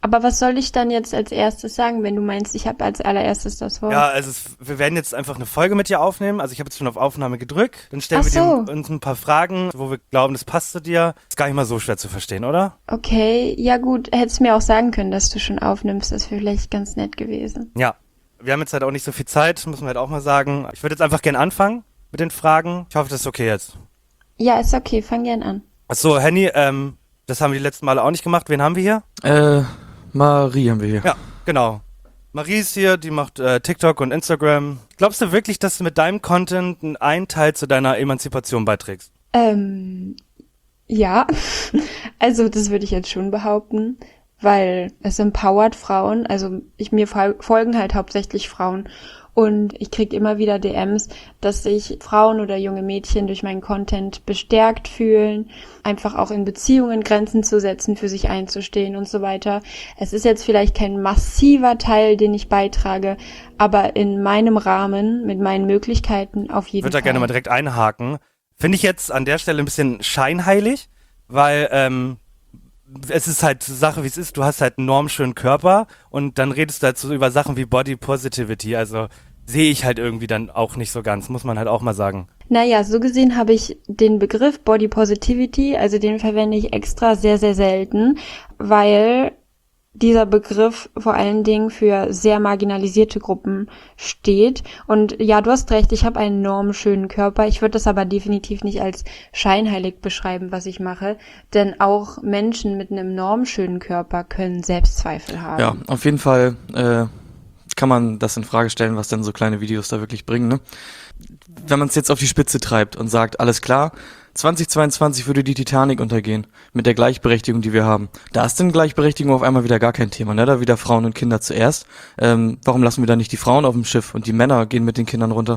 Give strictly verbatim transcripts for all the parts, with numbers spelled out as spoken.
Aber was soll ich dann jetzt als erstes sagen, wenn du meinst, ich habe als allererstes das Wort? Ja, also es, wir werden jetzt einfach eine Folge mit dir aufnehmen. Also ich habe jetzt schon auf Aufnahme gedrückt. Dann stellen Ach wir so. dir uns ein paar Fragen, wo wir glauben, das passt zu dir. Ist gar nicht mal so schwer zu verstehen, oder? Okay, ja gut, hättest mir auch sagen können, dass du schon aufnimmst, das wäre vielleicht ganz nett gewesen. Ja. Wir haben jetzt halt auch nicht so viel Zeit, muss man halt auch mal sagen. Ich würde jetzt einfach gerne anfangen mit den Fragen. Ich hoffe, das ist okay jetzt. Ja, ist okay, fang gern an. Achso, Henny, ähm, das haben wir die letzten Male auch nicht gemacht. Wen haben wir hier? Äh, Marie haben wir hier. Ja, genau. Marie ist hier, die macht äh, TikTok und Instagram. Glaubst du wirklich, dass du mit deinem Content einen Teil zu deiner Emanzipation beiträgst? Ähm, ja, also das würde ich jetzt schon behaupten, weil es empowert Frauen, also ich mir fol- folgen halt hauptsächlich Frauen und ich kriege immer wieder D Ms, dass sich Frauen oder junge Mädchen durch meinen Content bestärkt fühlen, einfach auch in Beziehungen Grenzen zu setzen, für sich einzustehen und so weiter. Es ist jetzt vielleicht kein massiver Teil, den ich beitrage, aber in meinem Rahmen, mit meinen Möglichkeiten auf jeden Ich würde da Fall. gerne mal direkt einhaken. Finde ich jetzt an der Stelle ein bisschen scheinheilig, weil ähm, es ist halt Sache, wie es ist. Du hast halt einen normschönen Körper und dann redest du halt so über Sachen wie Body Positivity. Also sehe ich halt irgendwie dann auch nicht so ganz, muss man halt auch mal sagen. Naja, so gesehen habe ich den Begriff Body Positivity, also den verwende ich extra sehr, sehr selten, weil dieser Begriff vor allen Dingen für sehr marginalisierte Gruppen steht. Und ja, du hast recht, ich habe einen enorm schönen Körper. Ich würde das aber definitiv nicht als scheinheilig beschreiben, was ich mache. Denn auch Menschen mit einem enorm schönen Körper können Selbstzweifel haben. Ja, auf jeden Fall äh, kann man das in Frage stellen, was denn so kleine Videos da wirklich bringen, ne? Wenn man es jetzt auf die Spitze treibt und sagt, alles klar, zwanzig zweiundzwanzig würde die Titanic untergehen mit der Gleichberechtigung, die wir haben. Da ist denn Gleichberechtigung auf einmal wieder gar kein Thema, ne? Da wieder Frauen und Kinder zuerst. Ähm, warum lassen wir da nicht die Frauen auf dem Schiff und die Männer gehen mit den Kindern runter?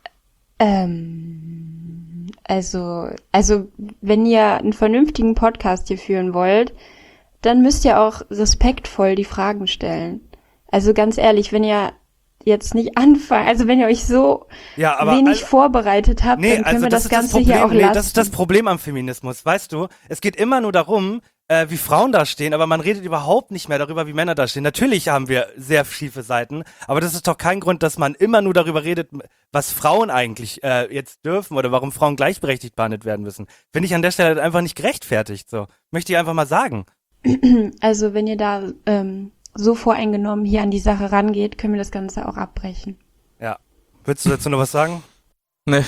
Ähm, also, also, wenn ihr einen vernünftigen Podcast hier führen wollt, dann müsst ihr auch respektvoll die Fragen stellen. Also ganz ehrlich, wenn ihr jetzt nicht anfangen, also wenn ihr euch so Ja, aber wenig also, vorbereitet habt, nee, dann können also wir das das ist das Ganze Problem, hier auch nee, lassen. das ist das Problem am Feminismus, weißt du? Es geht immer nur darum, äh, wie Frauen da stehen, aber man redet überhaupt nicht mehr darüber, wie Männer da stehen. Natürlich haben wir sehr schiefe Seiten, aber das ist doch kein Grund, dass man immer nur darüber redet, was Frauen eigentlich äh, jetzt dürfen oder warum Frauen gleichberechtigt behandelt werden müssen. Finde ich an der Stelle halt einfach nicht gerechtfertigt, so. Möchte ich einfach mal sagen. Also wenn ihr da ähm, so voreingenommen hier an die Sache rangeht, können wir das Ganze auch abbrechen. Ja. Würdest du dazu noch was sagen? Ne,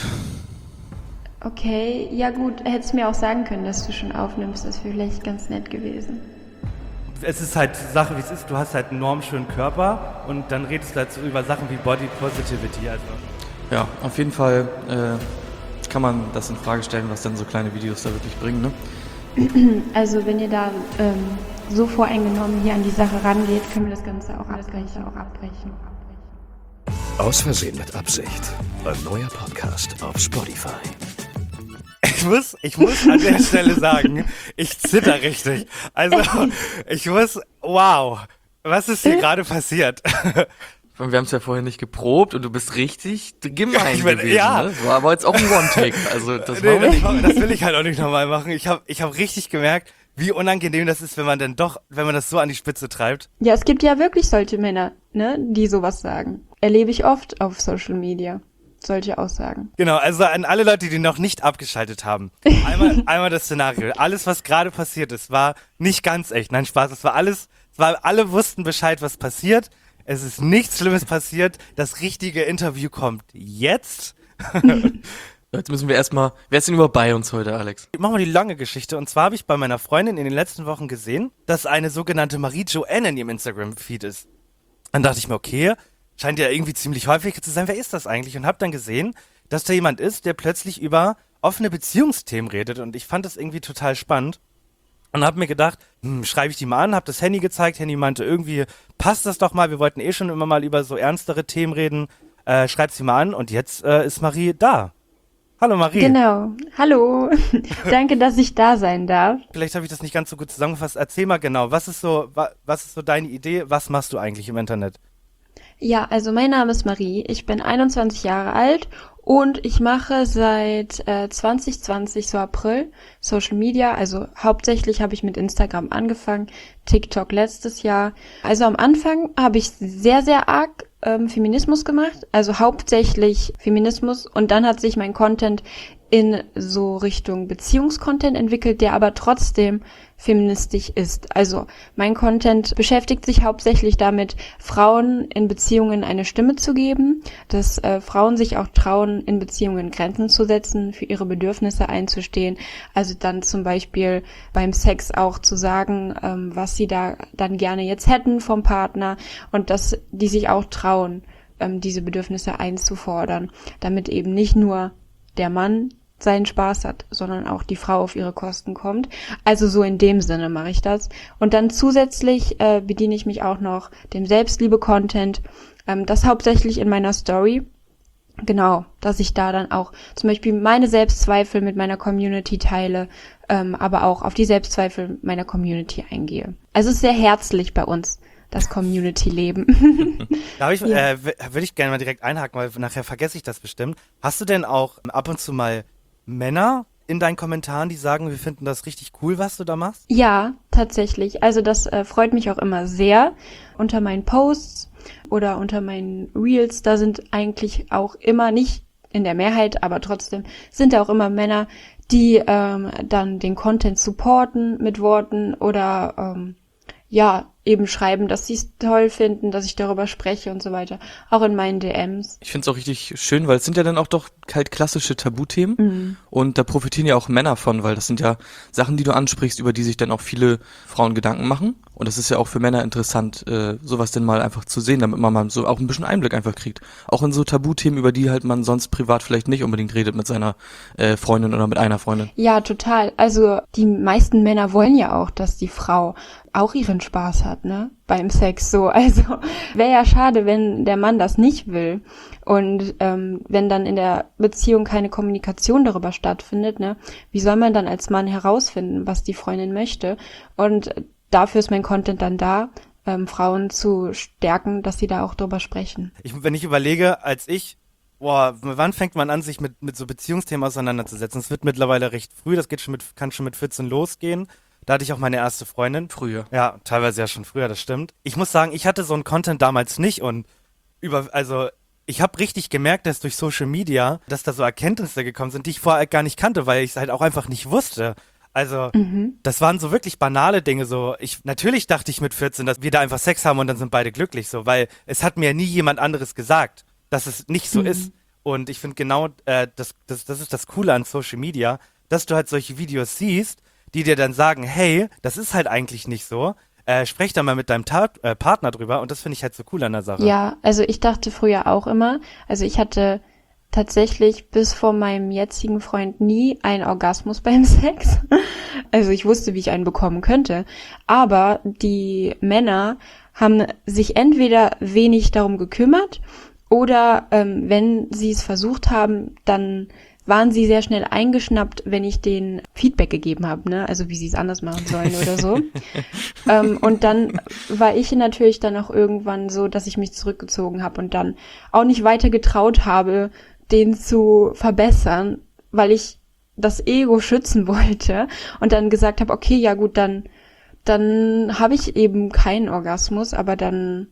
Okay, ja gut, hättest mir auch sagen können, dass du schon aufnimmst, das wäre vielleicht ganz nett gewesen. Es ist halt Sache, wie es ist. Du hast halt einen normschönen Körper und dann redest du halt so über Sachen wie Body Positivity. Also. ja, auf jeden Fall äh, kann man das in Frage stellen, was denn so kleine Videos da wirklich bringen, ne? Also wenn ihr da ähm, so voreingenommen hier an die Sache rangeht, können wir das Ganze auch abbrechen. Auch abbrechen. Aus Versehen mit Absicht. Ein neuer Podcast auf Spotify. Ich muss, ich muss an der Stelle sagen, ich zitter richtig. Also, ich muss, wow, was ist hier gerade passiert? Wir haben es ja vorher nicht geprobt und du bist richtig gemein Ich bin- gewesen, ja. ne? War aber jetzt auch ein One-Take, also das Nee, war das, das will ich halt auch nicht nochmal machen. Ich habe ich hab richtig gemerkt, wie unangenehm das ist, wenn man dann doch, wenn man das so an die Spitze treibt. Ja, es gibt ja wirklich solche Männer, ne, die sowas sagen. Erlebe ich oft auf Social Media. Solche Aussagen. Genau, also an alle Leute, die noch nicht abgeschaltet haben. Einmal, einmal das Szenario. Alles, was gerade passiert ist, war nicht ganz echt. Nein, Spaß. Es war alles, es war, alle wussten Bescheid, was passiert. Es ist nichts Schlimmes passiert. Das richtige Interview kommt jetzt. Jetzt müssen wir erstmal, wer ist denn überhaupt bei uns heute, Alex? Machen wir die lange Geschichte. Und zwar habe ich bei meiner Freundin in den letzten Wochen gesehen, dass eine sogenannte Marie-Joanne in ihrem Instagram-Feed ist. Dann dachte ich mir, okay, scheint ja irgendwie ziemlich häufig zu sein. Wer ist das eigentlich? Und habe dann gesehen, dass da jemand ist, der plötzlich über offene Beziehungsthemen redet. Und ich fand das irgendwie total spannend. Und habe mir gedacht, hm, schreibe ich die mal an, habe das Handy gezeigt. Handy meinte, irgendwie passt das doch mal. Wir wollten eh schon immer mal über so ernstere Themen reden. Äh, schreib sie mal an. Und jetzt äh, ist Marie da. Hallo Marie. Genau. Hallo. Danke, dass ich da sein darf. Vielleicht habe ich das nicht ganz so gut zusammengefasst. Erzähl mal genau, was ist so, wa- was ist so deine Idee? Was machst du eigentlich im Internet? Ja, also mein Name ist Marie. Ich bin einundzwanzig Jahre alt Und ich mache seit äh, zwanzig zwanzig, so April, Social Media. Also hauptsächlich habe ich mit Instagram angefangen, TikTok letztes Jahr. Also am Anfang habe ich sehr, sehr arg ähm, Feminismus gemacht. Also hauptsächlich Feminismus. Und dann hat sich mein Content in so Richtung Beziehungscontent entwickelt, der aber trotzdem feministisch ist. Also mein Content beschäftigt sich hauptsächlich damit, Frauen in Beziehungen eine Stimme zu geben, dass äh, Frauen sich auch trauen, in Beziehungen Grenzen zu setzen, für ihre Bedürfnisse einzustehen. Also dann zum Beispiel beim Sex auch zu sagen, ähm, was sie da dann gerne jetzt hätten vom Partner und dass die sich auch trauen, ähm, diese Bedürfnisse einzufordern, damit eben nicht nur der Mann seinen Spaß hat, sondern auch die Frau auf ihre Kosten kommt. Also so in dem Sinne mache ich das. Und dann zusätzlich äh, bediene ich mich auch noch dem Selbstliebe-Content, ähm, das hauptsächlich in meiner Story. Genau, dass ich da dann auch zum Beispiel meine Selbstzweifel mit meiner Community teile, ähm, aber auch auf die Selbstzweifel meiner Community eingehe. Also es ist sehr herzlich bei uns, das Community-Leben. Da ich, Ja. äh, w- würde ich gerne mal direkt einhaken, weil nachher vergesse ich das bestimmt. Hast du denn auch ab und zu mal Männer in deinen Kommentaren, die sagen, wir finden das richtig cool, was du da machst? Ja, tatsächlich. Also das äh, freut mich auch immer sehr. Unter meinen Posts oder unter meinen Reels, da sind eigentlich auch immer, nicht in der Mehrheit, aber trotzdem sind da auch immer Männer, die ähm, dann den Content supporten mit Worten oder ähm, ja, eben schreiben, dass sie es toll finden, dass ich darüber spreche und so weiter. Auch in meinen D Ms. Ich finde es auch richtig schön, weil es sind ja dann auch doch halt klassische Tabuthemen Mhm. und da profitieren ja auch Männer von, weil das sind ja Sachen, die du ansprichst, über die sich dann auch viele Frauen Gedanken machen und das ist ja auch für Männer interessant, äh, sowas denn mal einfach zu sehen, damit man mal so auch ein bisschen Einblick einfach kriegt. Auch in so Tabuthemen, über die halt man sonst privat vielleicht nicht unbedingt redet mit seiner äh, Freundin oder mit einer Freundin. Ja, total. Also die meisten Männer wollen ja auch, dass die Frau auch ihren Spaß hat, ne? Beim Sex so. Also wäre ja schade, wenn der Mann das nicht will. Und ähm, wenn dann in der Beziehung keine Kommunikation darüber stattfindet, ne? Wie soll man dann als Mann herausfinden, was die Freundin möchte? Und dafür ist mein Content dann da, ähm, Frauen zu stärken, dass sie da auch drüber sprechen. Ich, wenn ich überlege, als ich, boah, wann fängt man an, sich mit, mit so Beziehungsthemen auseinanderzusetzen? Es wird mittlerweile recht früh, das geht schon mit, kann schon mit vierzehn losgehen. Da hatte ich auch meine erste Freundin. Früher. Ja, teilweise ja schon früher, das stimmt. Ich muss sagen, ich hatte so einen Content damals nicht und über, also ich habe richtig gemerkt, dass durch Social Media, dass da so Erkenntnisse gekommen sind, die ich vorher gar nicht kannte, weil ich es halt auch einfach nicht wusste. Also, Mhm. das waren so wirklich banale Dinge, so, ich, natürlich dachte ich mit vierzehn, dass wir da einfach Sex haben und dann sind beide glücklich, so, weil es hat mir nie jemand anderes gesagt, dass es nicht so Mhm. ist. Und ich finde genau, äh, das, das, das ist das Coole an Social Media, dass du halt solche Videos siehst, die dir dann sagen, hey, das ist halt eigentlich nicht so, äh, sprech da mal mit deinem Ta- äh, Partner drüber und das finde ich halt so cool an der Sache. Ja, also ich dachte früher auch immer, also ich hatte tatsächlich bis vor meinem jetzigen Freund nie einen Orgasmus beim Sex. Also ich wusste, wie ich einen bekommen könnte. Aber die Männer haben sich entweder wenig darum gekümmert oder ähm, wenn sie es versucht haben, dann waren sie sehr schnell eingeschnappt, wenn ich denen Feedback gegeben habe, ne? Also wie sie es anders machen sollen oder so. ähm, und dann war ich natürlich dann auch irgendwann so, dass ich mich zurückgezogen habe und dann auch nicht weiter getraut habe, den zu verbessern, weil ich das Ego schützen wollte und dann gesagt habe, okay, ja gut, dann dann habe ich eben keinen Orgasmus, aber dann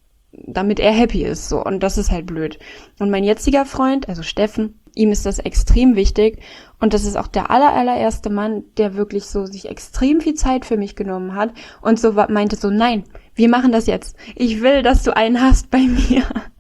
damit er happy ist, so. Und das ist halt blöd. Und mein jetziger Freund, also Steffen, ihm ist das extrem wichtig. Und das ist auch der aller, allererste Mann, der wirklich so sich extrem viel Zeit für mich genommen hat und so wa- meinte so, nein, wir machen das jetzt. Ich will, dass du einen hast bei mir.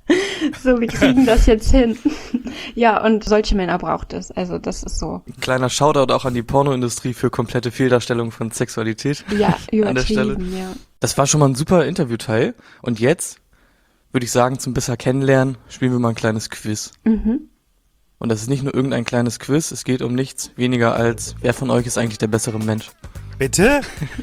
So, wir kriegen das jetzt hin. Ja, und solche Männer braucht es. Also das ist so, Ein kleiner Shoutout auch an die Pornoindustrie für komplette Fehldarstellung von Sexualität. ja, An der Stelle. übertrieben, ja. Das war schon mal ein super Interviewteil. Und jetzt würde ich sagen, zum besser kennenlernen, spielen wir mal ein kleines Quiz. Mhm. Und das ist nicht nur irgendein kleines Quiz, es geht um nichts weniger als, wer von euch ist eigentlich der bessere Mensch? Bitte?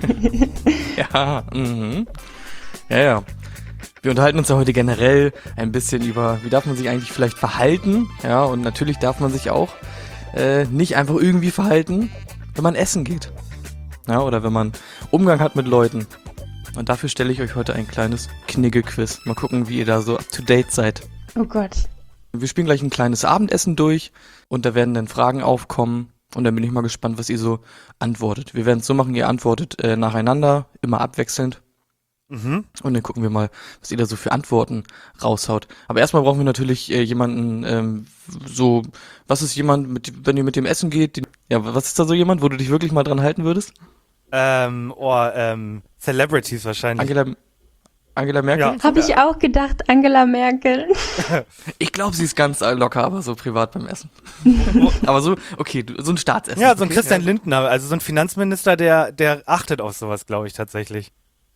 Ja, mhm. Ja, ja. Wir unterhalten uns ja heute generell ein bisschen über, wie darf man sich eigentlich vielleicht verhalten? Ja, und natürlich darf man sich auch äh, nicht einfach irgendwie verhalten, wenn man essen geht. Ja, oder wenn man Umgang hat mit Leuten. Und dafür stelle ich euch heute ein kleines Knigge-Quiz. Mal gucken, wie ihr da so up to date seid. Oh Gott. Wir spielen gleich ein kleines Abendessen durch und da werden dann Fragen aufkommen und dann bin ich mal gespannt, was ihr so antwortet. Wir werden es so machen, ihr antwortet äh, nacheinander, immer abwechselnd. Mhm. Und dann gucken wir mal, was ihr da so für Antworten raushaut. Aber erstmal brauchen wir natürlich äh, jemanden, ähm, so, was ist jemand, mit, wenn ihr mit dem Essen geht, den, ja, was ist da so jemand, wo du dich wirklich mal dran halten würdest? Ähm, oh, ähm, Celebrities wahrscheinlich. Angela, Angela Merkel? Ja. Habe ich auch gedacht, Angela Merkel. Ich glaube, sie ist ganz äh, locker, aber so privat beim Essen. Aber so, okay, du, so ein Staatsessen. Ja, so ein okay? Christian Ja. Lindner, also so ein Finanzminister, der, der achtet auf sowas, glaube ich, tatsächlich.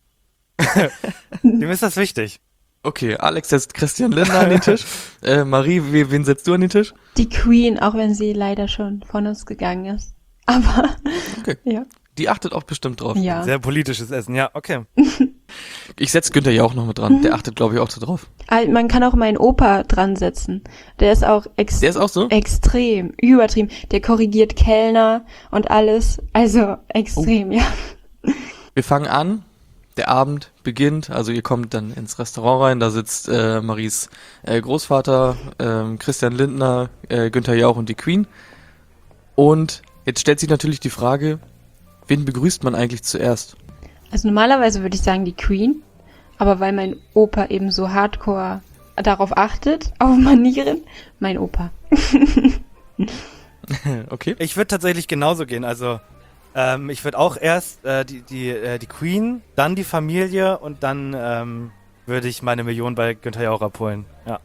Dem ist das wichtig. Okay, Alex setzt Christian Lindner an den Tisch. Äh, Marie, we, wen setzt du an den Tisch? Die Queen, auch wenn sie leider schon von uns gegangen ist. Aber, Okay. ja. Die achtet auch bestimmt drauf. Ja. Sehr politisches Essen, ja, okay. Ich setz Günther ja auch noch mit dran. Der achtet, glaube ich, auch so drauf. Ah, man kann auch meinen Opa dran setzen. Der ist auch ex Der ist auch so? extrem, übertrieben. Der korrigiert Kellner und alles. Also extrem, ja. Wir fangen an. Der Abend beginnt, also ihr kommt dann ins Restaurant rein, da sitzt äh, Maries äh, Großvater, ähm, Christian Lindner, äh, Günther Jauch und die Queen. Und jetzt stellt sich natürlich die Frage, wen begrüßt man eigentlich zuerst? Also normalerweise würde ich sagen die Queen. Aber weil mein Opa eben so hardcore darauf achtet, auf Manieren, mein Opa. Okay. Ich würde tatsächlich genauso gehen, also ähm, ich würde auch erst äh, die, die, äh, die Queen, dann die Familie und dann ähm, würde ich meine Million bei Günther Jauch abholen, ja.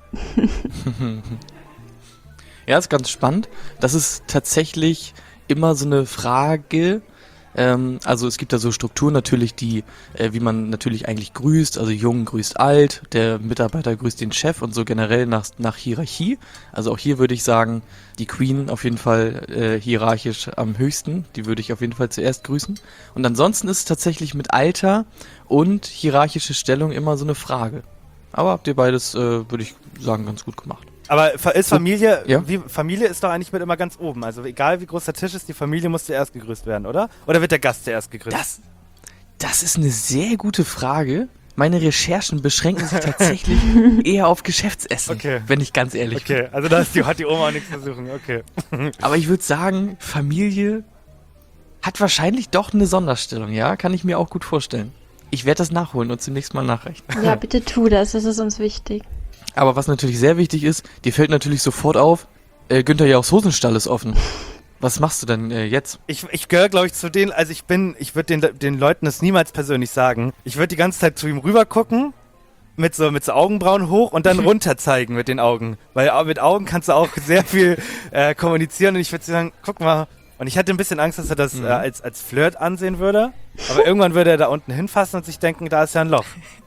Ja, ist ganz spannend. Das ist tatsächlich immer so eine Frage. Ähm, also es gibt da so Strukturen natürlich, die, äh, wie man natürlich eigentlich grüßt. Also Jung grüßt alt, der Mitarbeiter grüßt den Chef und so generell nach, nach Hierarchie. Also auch hier würde ich sagen, die Queen auf jeden Fall äh, hierarchisch am höchsten. Die würde ich auf jeden Fall zuerst grüßen. Und ansonsten ist es tatsächlich mit Alter und hierarchische Stellung immer so eine Frage. Aber habt ihr beides, äh, würde ich sagen, ganz gut gemacht. Aber fa- ist Familie, Ja. wie, Familie ist doch eigentlich mit immer ganz oben. Also egal wie groß der Tisch ist, die Familie muss zuerst gegrüßt werden, oder? Oder wird der Gast zuerst gegrüßt? Das, das ist eine sehr gute Frage. Meine Recherchen beschränken sich tatsächlich eher auf Geschäftsessen, Okay. wenn ich ganz ehrlich Okay, also da ist die, hat die Oma auch nichts zu suchen, okay. bin. Aber ich würde sagen, Familie hat wahrscheinlich doch eine Sonderstellung, ja? Kann ich mir auch gut vorstellen. Ich werde das nachholen und zunächst mal nachrechnen. Ja, bitte tu das, das ist uns wichtig. Aber was natürlich sehr wichtig ist, dir fällt natürlich sofort auf, äh, Günther Jauchs Hosenstall ist offen. Was machst du denn äh, jetzt? Ich, ich gehöre, glaube ich, zu denen, also ich bin, ich würde den, den Leuten das niemals persönlich sagen. Ich würde die ganze Zeit zu ihm rüber gucken, mit so, mit so Augenbrauen hoch und dann runter zeigen mit den Augen. Weil au- mit Augen kannst du auch sehr viel äh, kommunizieren und ich würde sagen, guck mal. Und ich hatte ein bisschen Angst, dass er das Mhm. äh, als, als Flirt ansehen würde. Aber irgendwann würde er da unten hinfassen und sich denken, da ist ja ein Loch.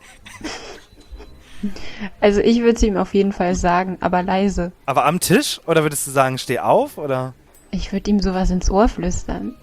Also ich würde es ihm auf jeden Fall sagen, aber leise. Aber am Tisch? Oder würdest du sagen, steh auf? Oder? Ich würde ihm sowas ins Ohr flüstern.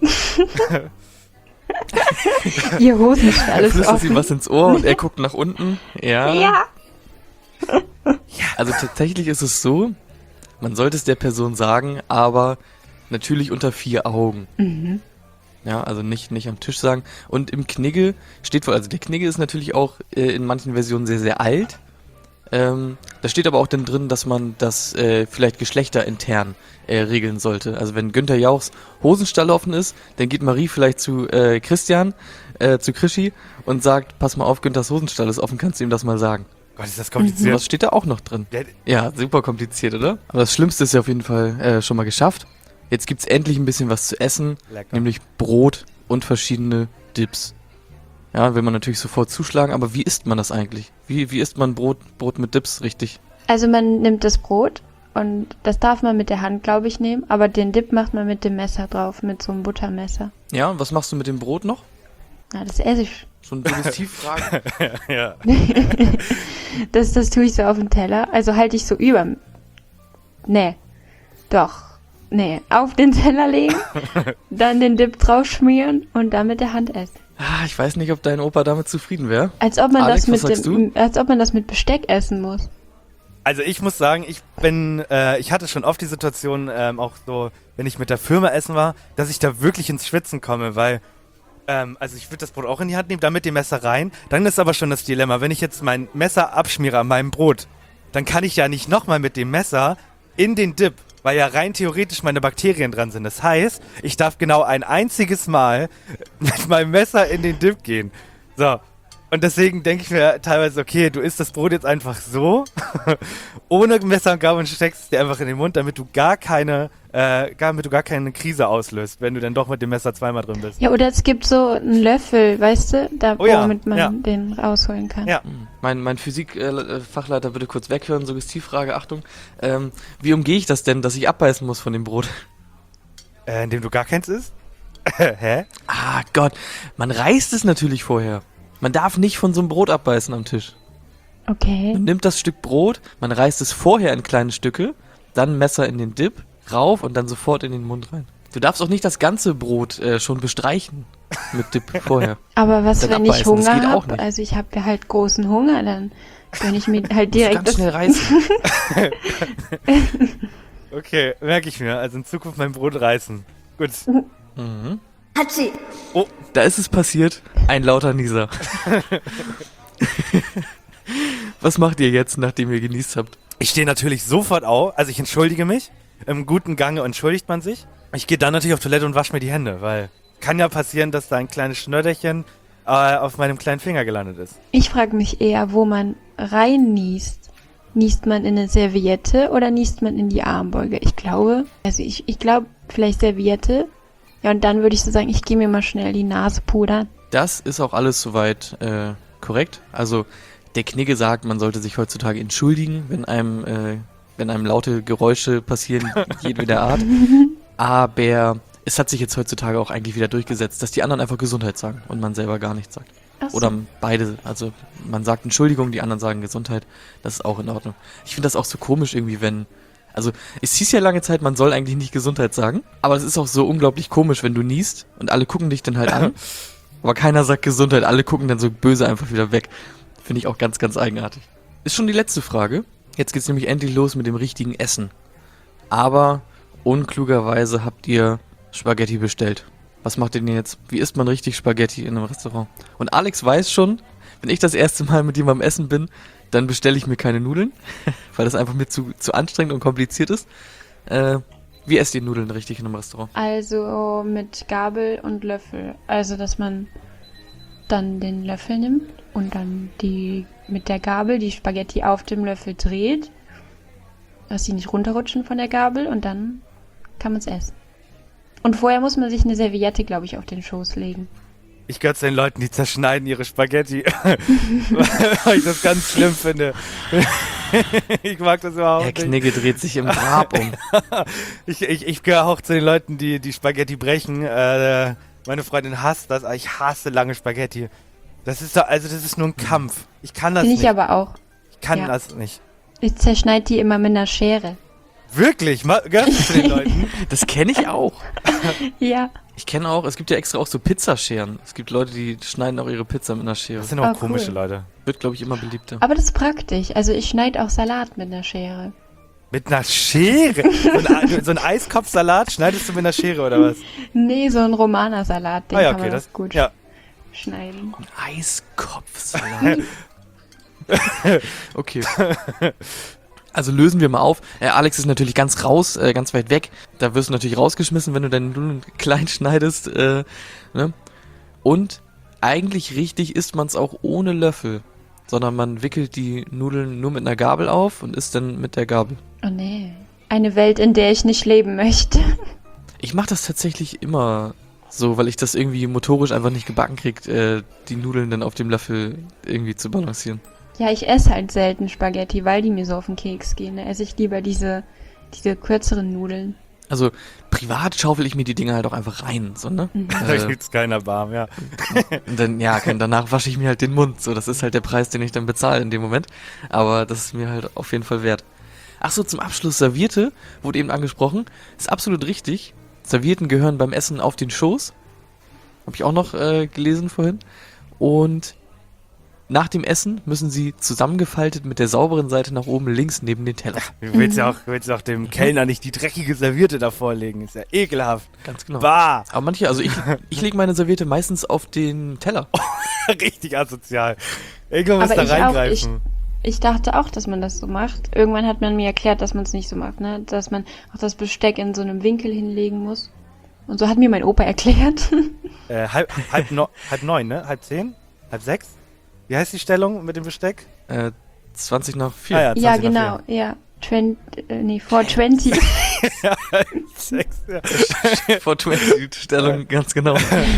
Ihr Hosenstall Du ist flüsterst ihm offen. was ins Ohr und er guckt nach unten. Ja. Ja. Also tatsächlich ist es so, man sollte es der Person sagen, aber natürlich unter vier Augen. Mhm. Ja, also nicht, nicht am Tisch sagen. Und im Knigge steht wohl, also der Knigge ist natürlich auch äh, in manchen Versionen sehr, sehr alt. Ähm, da steht aber auch dann drin, dass man das äh, vielleicht geschlechterintern äh, regeln sollte. Also wenn Günther Jauchs Hosenstall offen ist, dann geht Marie vielleicht zu äh, Christian, äh, zu Krischi und sagt, pass mal auf, Günthers Hosenstall ist offen, kannst du ihm das mal sagen. Gott, ist das Und kompliziert. was steht da auch noch drin? Ja, Ja, super kompliziert, oder? Aber das Schlimmste ist ja auf jeden Fall äh, schon mal geschafft. Jetzt gibt's endlich ein bisschen was zu essen, lecker. nämlich Brot und verschiedene Dips. Ja, will man natürlich sofort zuschlagen, aber wie isst man das eigentlich? Wie, wie isst man Brot, Brot mit Dips richtig? Also man nimmt das Brot und das darf man mit der Hand, glaube ich, nehmen, aber den Dip macht man mit dem Messer drauf, mit so einem Buttermesser. Ja, und was machst du mit dem Brot noch? Na, das esse ich. So eine Suggestivfrage. ja. Das, das tue ich so auf den Teller. Also halte ich so über. Nee. Doch. Nee. Auf den Teller legen, dann den Dip drauf schmieren und dann mit der Hand essen. Ah, ich weiß nicht, ob dein Opa damit zufrieden wäre. Als ob man Alex, das was mit sagst dem, als ob man das mit Besteck essen muss. Also ich muss sagen, ich bin, äh, ich hatte schon oft die Situation, ähm, auch so, wenn ich mit der Firma essen war, dass ich da wirklich ins Schwitzen komme, weil, ähm, also ich würde das Brot auch in die Hand nehmen, dann mit dem Messer rein. Dann ist aber schon das Dilemma, wenn ich jetzt mein Messer abschmiere an meinem Brot, dann kann ich ja nicht nochmal mit dem Messer in den Dip, weil ja rein theoretisch meine Bakterien dran sind. Das heißt, ich darf genau ein einziges Mal mit meinem Messer in den Dip gehen. So. Und deswegen denke ich mir teilweise, okay, du isst das Brot jetzt einfach so, ohne Messer und Gabel und steckst es dir einfach in den Mund, damit du gar keine, äh, damit du gar keine Krise auslöst, wenn du dann doch mit dem Messer zweimal drin bist. Ja, oder es gibt so einen Löffel, weißt du, da, Oh ja, womit man ja. den rausholen kann. Ja. Mein, mein Physik-Fachleiter bitte kurz weghören, Suggestivfrage, Achtung. Ähm, wie umgehe ich das denn, dass ich abbeißen muss von dem Brot? Äh, indem du gar keins isst? Hä? Ah Gott, man reißt es natürlich vorher. Man darf nicht von so einem Brot abbeißen am Tisch. Okay. Man nimmt das Stück Brot, man reißt es vorher in kleine Stücke, dann Messer in den Dip, rauf und dann sofort in den Mund rein. Du darfst auch nicht das ganze Brot äh, schon bestreichen mit Dip vorher. Aber was, Dann wenn ich abbeißen, das Hunger geht auch habe? nicht. Also ich habe ja halt großen Hunger, dann gönn ich mir halt direkt Ganz das. schnell reißen. Okay, merke ich mir. Also in Zukunft mein Brot reißen. Gut. Mhm. Hatschi. Oh, Da ist es passiert, ein lauter Nieser. Was macht ihr jetzt, nachdem ihr genießt habt? ich stehe natürlich sofort auf. Also ich entschuldige mich. Im guten Gange entschuldigt man sich. Ich gehe dann natürlich auf Toilette und wasche mir die Hände, weil kann ja passieren, dass da ein kleines Schnöderchen äh, auf meinem kleinen Finger gelandet ist. Ich frage mich eher, wo man rein niest. Niest man in eine Serviette oder niest man in die Armbeuge? Ich glaube, also ich, ich glaube vielleicht Serviette. Ja, und dann würde ich so sagen, ich gehe mir mal schnell die Nase pudern. Das ist auch alles soweit äh, korrekt. Also der Knigge sagt, man sollte sich heutzutage entschuldigen, wenn einem, äh, wenn einem laute Geräusche passieren, jedweder Art. Aber es hat sich jetzt heutzutage auch eigentlich wieder durchgesetzt, dass die anderen einfach Gesundheit sagen und man selber gar nichts sagt. Ach so. Oder beide, also man sagt Entschuldigung, die anderen sagen Gesundheit. Das ist auch in Ordnung. Ich finde das auch so komisch irgendwie, wenn... Also es hieß ja lange Zeit, man soll eigentlich nicht Gesundheit sagen, aber es ist auch so unglaublich komisch, wenn du niest und alle gucken dich dann halt an, aber keiner sagt Gesundheit, alle gucken dann so böse einfach wieder weg. Finde ich auch ganz, ganz eigenartig. Ist schon die letzte Frage. Jetzt geht's nämlich endlich los mit dem richtigen Essen. Aber unklugerweise habt ihr Spaghetti bestellt. Was macht ihr denn jetzt? Wie isst man richtig Spaghetti in einem Restaurant? Und Alex weiß schon, wenn ich das erste Mal mit jemandem essen bin, dann bestelle ich mir keine Nudeln, weil das einfach mir zu, zu anstrengend und kompliziert ist. Äh, wie esst ihr Nudeln richtig in einem Restaurant? Also mit Gabel und Löffel. Also, dass man dann den Löffel nimmt und dann die mit der Gabel die Spaghetti auf dem Löffel dreht, dass sie nicht runterrutschen von der Gabel und dann kann man es essen. Und vorher muss man sich eine Serviette, glaube ich, auf den Schoß legen. Ich gehöre zu den Leuten, die zerschneiden ihre Spaghetti, weil ich das ganz schlimm finde. Ich mag das überhaupt Herr nicht. Knigge dreht sich im Grab um. Ich, ich, ich gehöre auch zu den Leuten, die die Spaghetti brechen. Äh, meine Freundin hasst das, aber ich hasse lange Spaghetti. Das ist doch, also das ist nur ein Kampf. Ich kann das Finde ich nicht. aber auch. Ich kann ja. das nicht. Ich zerschneide die immer mit einer Schere. Wirklich? Ma- Gehörst du zu den Leuten? Das kenne ich auch. Ja. Ich kenne auch, es gibt ja extra auch so Pizzascheren. Es gibt Leute, die schneiden auch ihre Pizza mit einer Schere. Das sind auch Ah, komische cool. Leute. Wird, glaube ich, immer beliebter. Aber das ist praktisch. Also ich schneide auch Salat mit einer Schere. Mit einer Schere? So ein, so ein Eiskopfsalat schneidest du mit einer Schere oder was? Nee, so ein Romana-Salat, den Ah ja, kann okay, man das auch gut Ja. schneiden. Eiskopfsalat. Okay. Also lösen wir mal auf. Äh, Alex ist natürlich ganz raus, äh, ganz weit weg. Da wirst du natürlich rausgeschmissen, wenn du deine Nudeln klein schneidest. Äh, ne? Und eigentlich richtig isst man es auch ohne Löffel. Sondern man wickelt die Nudeln nur mit einer Gabel auf und isst dann mit der Gabel. Oh nee. Eine Welt, in der ich nicht leben möchte. Ich mache das tatsächlich immer so, weil ich das irgendwie motorisch einfach nicht gebacken krieg, äh, die Nudeln dann auf dem Löffel irgendwie zu balancieren. Ja, ich esse halt selten Spaghetti, weil die mir so auf den Keks gehen. Da esse ich lieber diese, diese kürzeren Nudeln. Also privat schaufel ich mir die Dinger halt auch einfach rein, so, ne? Mhm. Da Äh, gibt's keiner Barm, ja. und dann, ja, kann, danach wasche ich mir halt den Mund. So, das ist halt der Preis, den ich dann bezahle in dem Moment. Aber das ist mir halt auf jeden Fall wert. Ach so, zum Abschluss Serviette, wurde eben angesprochen. Ist absolut richtig. Servietten gehören beim Essen auf den Schoß. Habe ich auch noch äh, gelesen vorhin. Und nach dem Essen müssen sie zusammengefaltet mit der sauberen Seite nach oben links neben den Teller. Du willst ja auch, du willst ja auch dem Kellner nicht die dreckige Serviette davor legen. Ist ja ekelhaft. Ganz genau. Bah! Aber manche, also ich, ich lege meine Serviette meistens auf den Teller. Richtig asozial. Irgendwann muss Aber da ich auch, reingreifen. Ich dachte auch, dass man das so macht. Irgendwann hat man mir erklärt, dass man es nicht so macht, ne? Dass man auch das Besteck in so einem Winkel hinlegen muss. Und so hat mir mein Opa erklärt. Äh, halb, halb, no, halb neun, ne? Halb zehn? Halb sechs? Wie heißt die Stellung mit dem Besteck? Äh, zwanzig nach vier. Ah, ja, Ja, zwanzig nach genau, ja. Twen- äh, nee, vor zwanzig. ja, halb sechs, ja. Vor zwanzig Stellung, ganz genau.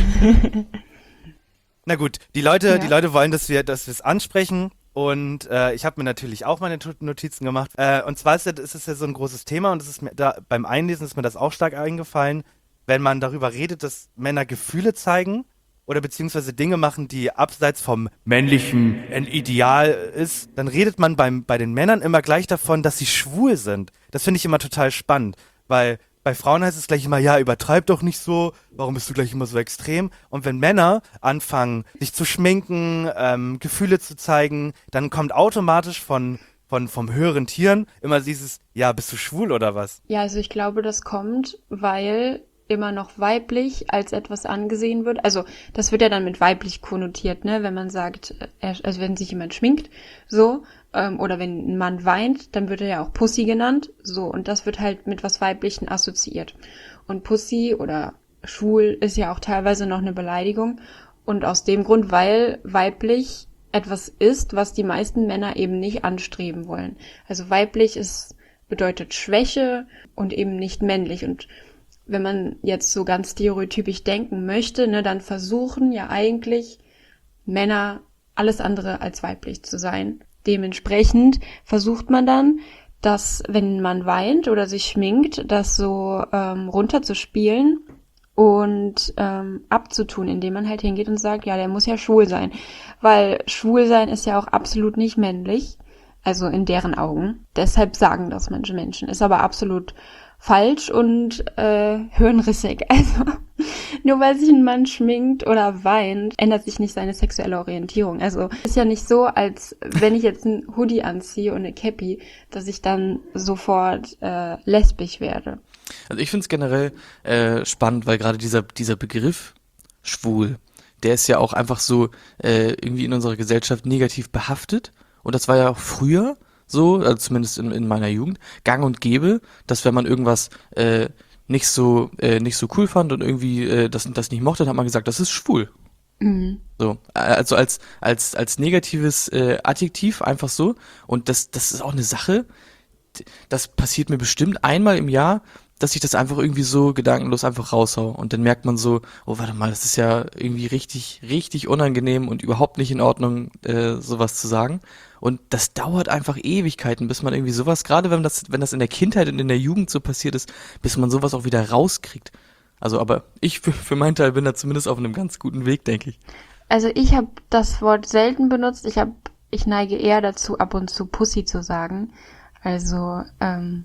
Na gut, die Leute, Ja. die Leute wollen, dass wir, dass wir es ansprechen. Und äh, ich habe mir natürlich auch meine Tu- Notizen gemacht. Äh, und zwar ist, ja, ist es ja so ein großes Thema und es ist mir da beim Einlesen ist mir das auch stark eingefallen, wenn man darüber redet, dass Männer Gefühle zeigen oder beziehungsweise Dinge machen, die abseits vom männlichen ein Ideal ist, dann redet man beim, bei den Männern immer gleich davon, dass sie schwul sind. Das finde ich immer total spannend, weil bei Frauen heißt es gleich immer, ja, übertreib doch nicht so, warum bist du gleich immer so extrem? Und wenn Männer anfangen, sich zu schminken, ähm, Gefühle zu zeigen, dann kommt automatisch von, von, vom höheren Tieren immer dieses, ja, bist du schwul oder was? Ja, also ich glaube, das kommt, weil immer noch weiblich als etwas angesehen wird. Also das wird ja dann mit weiblich konnotiert, ne? Wenn man sagt, äh, also wenn sich jemand schminkt, so, ähm, oder wenn ein Mann weint, dann wird er ja auch Pussy genannt, so, und das wird halt mit was Weiblichen assoziiert. Und Pussy oder schwul ist ja auch teilweise noch eine Beleidigung und aus dem Grund, weil weiblich etwas ist, was die meisten Männer eben nicht anstreben wollen. Also weiblich ist, bedeutet Schwäche und eben nicht männlich. Und wenn man jetzt so ganz stereotypisch denken möchte, ne, dann versuchen ja eigentlich Männer alles andere als weiblich zu sein. Dementsprechend versucht man dann, dass, wenn man weint oder sich schminkt, das so ähm, runterzuspielen und ähm, abzutun, indem man halt hingeht und sagt, ja, der muss ja schwul sein. Weil schwul sein ist ja auch absolut nicht männlich, also in deren Augen. Deshalb sagen das manche Menschen. Ist aber absolut falsch und äh, hirnrissig. Also nur weil sich ein Mann schminkt oder weint, ändert sich nicht seine sexuelle Orientierung. Also ist ja nicht so, als wenn ich jetzt ein Hoodie anziehe und eine Cappy, dass ich dann sofort äh, lesbisch werde. Also ich finde es generell äh, spannend, weil gerade dieser, dieser Begriff schwul, der ist ja auch einfach so äh, irgendwie in unserer Gesellschaft negativ behaftet. Und das war ja auch früher so, also zumindest in, in meiner Jugend, gang und gäbe, dass wenn man irgendwas äh, nicht so äh, nicht so cool fand und irgendwie äh, das, das nicht mochte, dann hat man gesagt, das ist schwul. Mhm. So, also als als als negatives äh, Adjektiv einfach so. Und das das ist auch eine Sache, das passiert mir bestimmt einmal im Jahr, dass ich das einfach irgendwie so gedankenlos einfach raushau und dann merkt man so, oh warte mal, das ist ja irgendwie richtig, richtig unangenehm und überhaupt nicht in Ordnung, äh, sowas zu sagen. Und das dauert einfach Ewigkeiten, bis man irgendwie sowas, gerade wenn das, wenn das in der Kindheit und in der Jugend so passiert ist, bis man sowas auch wieder rauskriegt. Also, aber ich für, für meinen Teil bin da zumindest auf einem ganz guten Weg, denke ich. Also ich habe das Wort selten benutzt. Ich habe, ich neige eher dazu, ab und zu Pussy zu sagen. Also, ähm,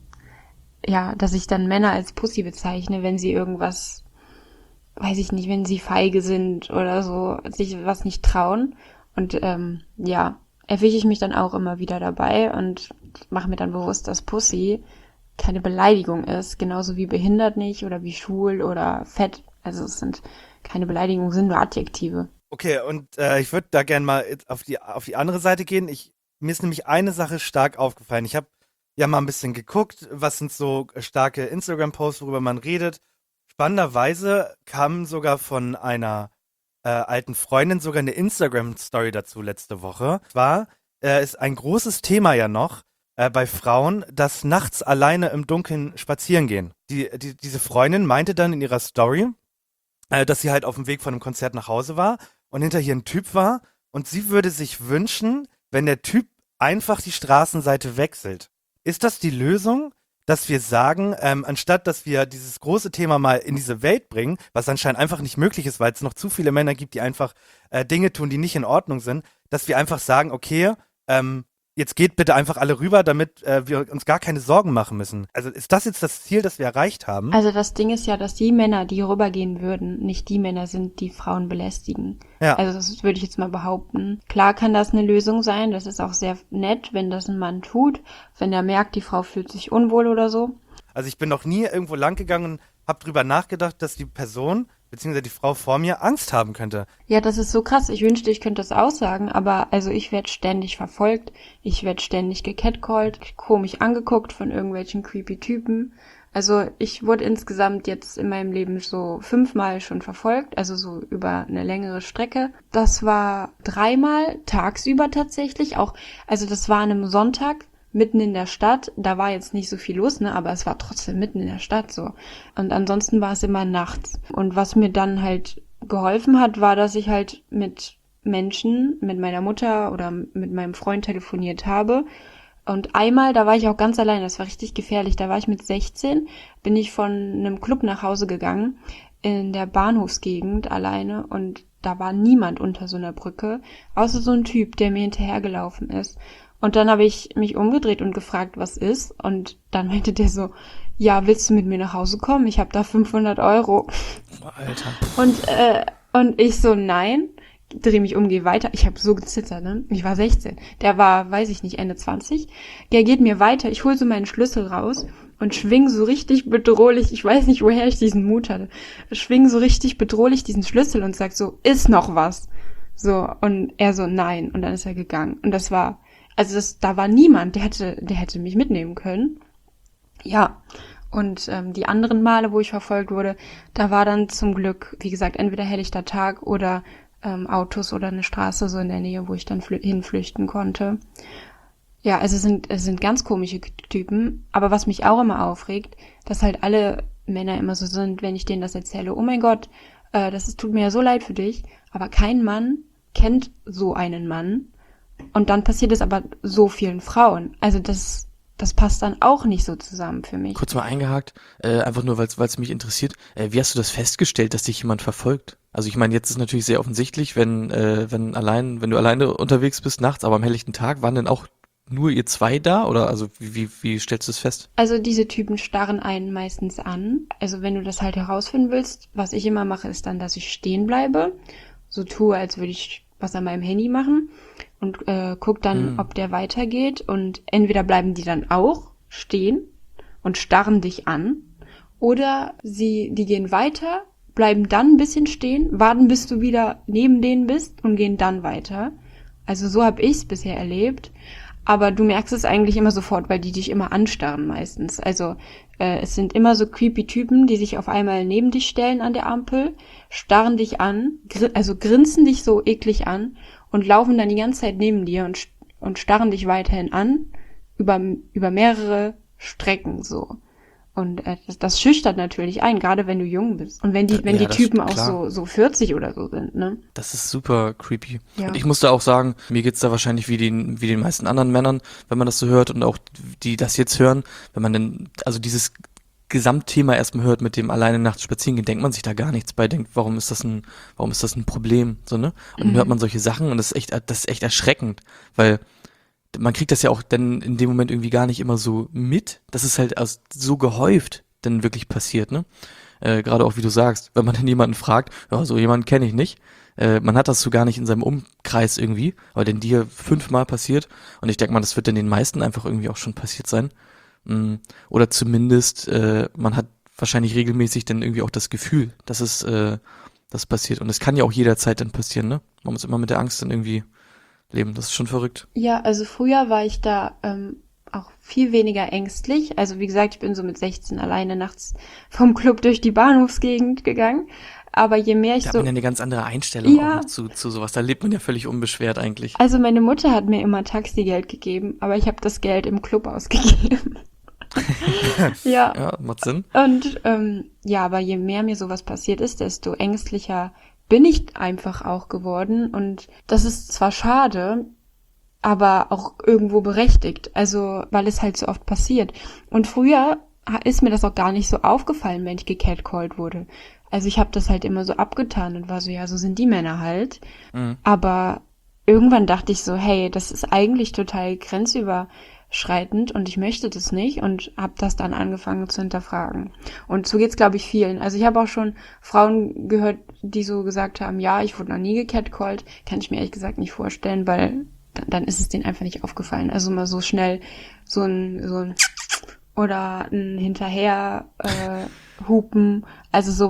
ja, dass ich dann Männer als Pussy bezeichne, wenn sie irgendwas, weiß ich nicht, wenn sie feige sind oder so, sich was nicht trauen. Und ähm, ja, erwische ich mich dann auch immer wieder dabei und mache mir dann bewusst, dass Pussy keine Beleidigung ist, genauso wie behindert nicht oder wie schwul oder fett. Also es sind keine Beleidigungen, sind nur Adjektive. Okay, und äh, ich würde da gerne mal jetzt auf die auf die andere Seite gehen. Ich, mir ist nämlich eine Sache stark aufgefallen. Ich habe ja mal ein bisschen geguckt, was sind so starke Instagram-Posts, worüber man redet. Spannenderweise kam sogar von einer äh, alten Freundin sogar eine Instagram-Story dazu letzte Woche. Zwar äh, ist ein großes Thema ja noch äh, bei Frauen, dass nachts alleine im Dunkeln spazieren gehen. Die, die, diese Freundin meinte dann in ihrer Story, äh, dass sie halt auf dem Weg von einem Konzert nach Hause war und hinter ihr ein Typ war und sie würde sich wünschen, wenn der Typ einfach die Straßenseite wechselt. Ist das die Lösung, dass wir sagen, ähm, anstatt dass wir dieses große Thema mal in diese Welt bringen, was anscheinend einfach nicht möglich ist, weil es noch zu viele Männer gibt, die einfach äh, Dinge tun, die nicht in Ordnung sind, dass wir einfach sagen, okay, ähm, jetzt geht bitte einfach alle rüber, damit äh, wir uns gar keine Sorgen machen müssen. Also ist das jetzt das Ziel, das wir erreicht haben? Also das Ding ist ja, dass die Männer, die rübergehen würden, nicht die Männer sind, die Frauen belästigen. Ja. Also das würde ich jetzt mal behaupten. Klar kann das eine Lösung sein, das ist auch sehr nett, wenn das ein Mann tut, wenn er merkt, die Frau fühlt sich unwohl oder so. Also ich bin noch nie irgendwo lang gegangen und habe drüber nachgedacht, dass die Person, beziehungsweise die Frau vor mir Angst haben könnte. Ja, das ist so krass. Ich wünschte, ich könnte das auch sagen, aber also ich werde ständig verfolgt, ich werde ständig gecatcalled, komisch angeguckt von irgendwelchen creepy Typen. Also ich wurde insgesamt jetzt in meinem Leben so fünfmal schon verfolgt, also so über eine längere Strecke. Das war dreimal tagsüber tatsächlich, auch, also das war an einem Sonntag, mitten in der Stadt. Da war jetzt nicht so viel los, ne, aber es war trotzdem mitten in der Stadt so. Und ansonsten war es immer nachts. Und was mir dann halt geholfen hat, war, dass ich halt mit Menschen, mit meiner Mutter oder mit meinem Freund telefoniert habe. Und einmal, da war ich auch ganz allein, das war richtig gefährlich, da war ich mit sechzehn, bin ich von einem Club nach Hause gegangen, in der Bahnhofsgegend alleine, und da war niemand unter so einer Brücke, außer so ein Typ, der mir hinterhergelaufen ist. Und dann habe ich mich umgedreht und gefragt, was ist, und dann meinte der so, ja, willst du mit mir nach Hause kommen? Ich habe da fünfhundert Euro. Alter. Und, äh, und ich so, nein. Dreh mich um, geh weiter. Ich habe so gezittert, ne? Ich war sechzehn. Der war, weiß ich nicht, Ende zwanzig. Der geht mir weiter. Ich hol so meinen Schlüssel raus und schwing so richtig bedrohlich. Ich weiß nicht, woher ich diesen Mut hatte. Schwing so richtig bedrohlich diesen Schlüssel und sag so, ist noch was? So, und er so, nein. Und dann ist er gegangen. Und das war, also das, da war niemand, der hätte, der hätte mich mitnehmen können. Ja. Und ähm, die anderen Male, wo ich verfolgt wurde, da war dann zum Glück, wie gesagt, entweder helllichter Tag oder ähm, Autos oder eine Straße so in der Nähe, wo ich dann flü- hinflüchten konnte. Ja, also es sind, es sind ganz komische Typen, aber was mich auch immer aufregt, dass halt alle Männer immer so sind, wenn ich denen das erzähle, oh mein Gott, äh, das ist, tut mir ja so leid für dich, aber kein Mann kennt so einen Mann, und dann passiert es aber so vielen Frauen. Also das Das passt dann auch nicht so zusammen für mich. Kurz mal eingehakt, äh, einfach nur, weil es mich interessiert. Äh, wie hast du das festgestellt, dass dich jemand verfolgt? Also ich meine, jetzt ist natürlich sehr offensichtlich, wenn äh, wenn allein, wenn du alleine unterwegs bist nachts, aber am helllichten Tag, waren denn auch nur ihr zwei da? Oder also wie, wie, wie stellst du es fest? Also diese Typen starren einen meistens an. Also wenn du das halt herausfinden willst, was ich immer mache, ist dann, dass ich stehen bleibe, so tue, als würde ich was an meinem Handy machen, und äh, guck dann, Hm. ob der weitergeht, und entweder bleiben die dann auch stehen und starren dich an, oder sie, die gehen weiter, bleiben dann ein bisschen stehen, warten, bis du wieder neben denen bist, und gehen dann weiter. Also so habe ich es bisher erlebt. Aber du merkst es eigentlich immer sofort, weil die dich immer anstarren meistens. Also äh, es sind immer so creepy Typen, die sich auf einmal neben dich stellen an der Ampel, starren dich an, gr- also grinsen dich so eklig an und laufen dann die ganze Zeit neben dir und, und starren dich weiterhin an, über, über mehrere Strecken so. Und äh, das, das schüchtert natürlich ein, gerade wenn du jung bist. Und wenn die, wenn Ja, die das Typen stimmt, auch klar. so, so vierzig oder so sind, ne? Das ist super creepy. Ja. Und ich musste auch sagen, mir geht's da wahrscheinlich wie den, wie den meisten anderen Männern, wenn man das so hört, und auch die das jetzt hören, wenn man denn, also dieses Gesamtthema erstmal hört mit dem alleine nachts spazieren gehen, denkt man sich da gar nichts bei, denkt, warum ist das ein, warum ist das ein Problem, so, ne? Und dann Mhm. hört man solche Sachen, und das ist echt, das ist echt erschreckend, weil man kriegt das ja auch dann in dem Moment irgendwie gar nicht immer so mit. Das ist halt aus, so gehäuft dann wirklich passiert, ne? Äh, gerade auch, wie du sagst, wenn man dann jemanden fragt, ja, so jemanden kenne ich nicht. Äh, man hat das so gar nicht in seinem Umkreis irgendwie, aber denn dir fünfmal passiert, und ich denke mal, das wird dann den meisten einfach irgendwie auch schon passiert sein. Mm, Oder zumindest, äh, man hat wahrscheinlich regelmäßig dann irgendwie auch das Gefühl, dass es äh, das passiert. Und es kann ja auch jederzeit dann passieren, ne? Man muss immer mit der Angst dann irgendwie leben. Das ist schon verrückt. Ja, also früher war ich da ähm, auch viel weniger ängstlich. Also wie gesagt, ich bin so mit sechzehn alleine nachts vom Club durch die Bahnhofsgegend gegangen. Aber je mehr ich Da hat so... man ja eine ganz andere Einstellung Ja. auch noch zu, zu sowas. Da lebt man ja völlig unbeschwert eigentlich. Also meine Mutter hat mir immer Taxigeld gegeben, aber ich habe das Geld im Club ausgegeben. Ja, Ja, macht Sinn. und ähm, ja, aber je mehr mir sowas passiert ist, desto ängstlicher bin ich einfach auch geworden. Und das ist zwar schade, aber auch irgendwo berechtigt. Also, weil es halt so oft passiert. Und früher ha- ist mir das auch gar nicht so aufgefallen, wenn ich gecatcalled wurde. Also ich habe das halt immer so abgetan und war so, ja, so sind die Männer halt. Mhm. Aber irgendwann dachte ich so, hey, das ist eigentlich total grenzüberschreitend und ich möchte das nicht, und habe das dann angefangen zu hinterfragen. Und so geht's, glaube ich, vielen. Also ich habe auch schon Frauen gehört, die so gesagt haben, ja, ich wurde noch nie gecatcalled. Kann ich mir ehrlich gesagt nicht vorstellen, weil dann, dann ist es denen einfach nicht aufgefallen. Also mal so schnell so ein, so ein oder ein hinterher äh, hupen, also sowas,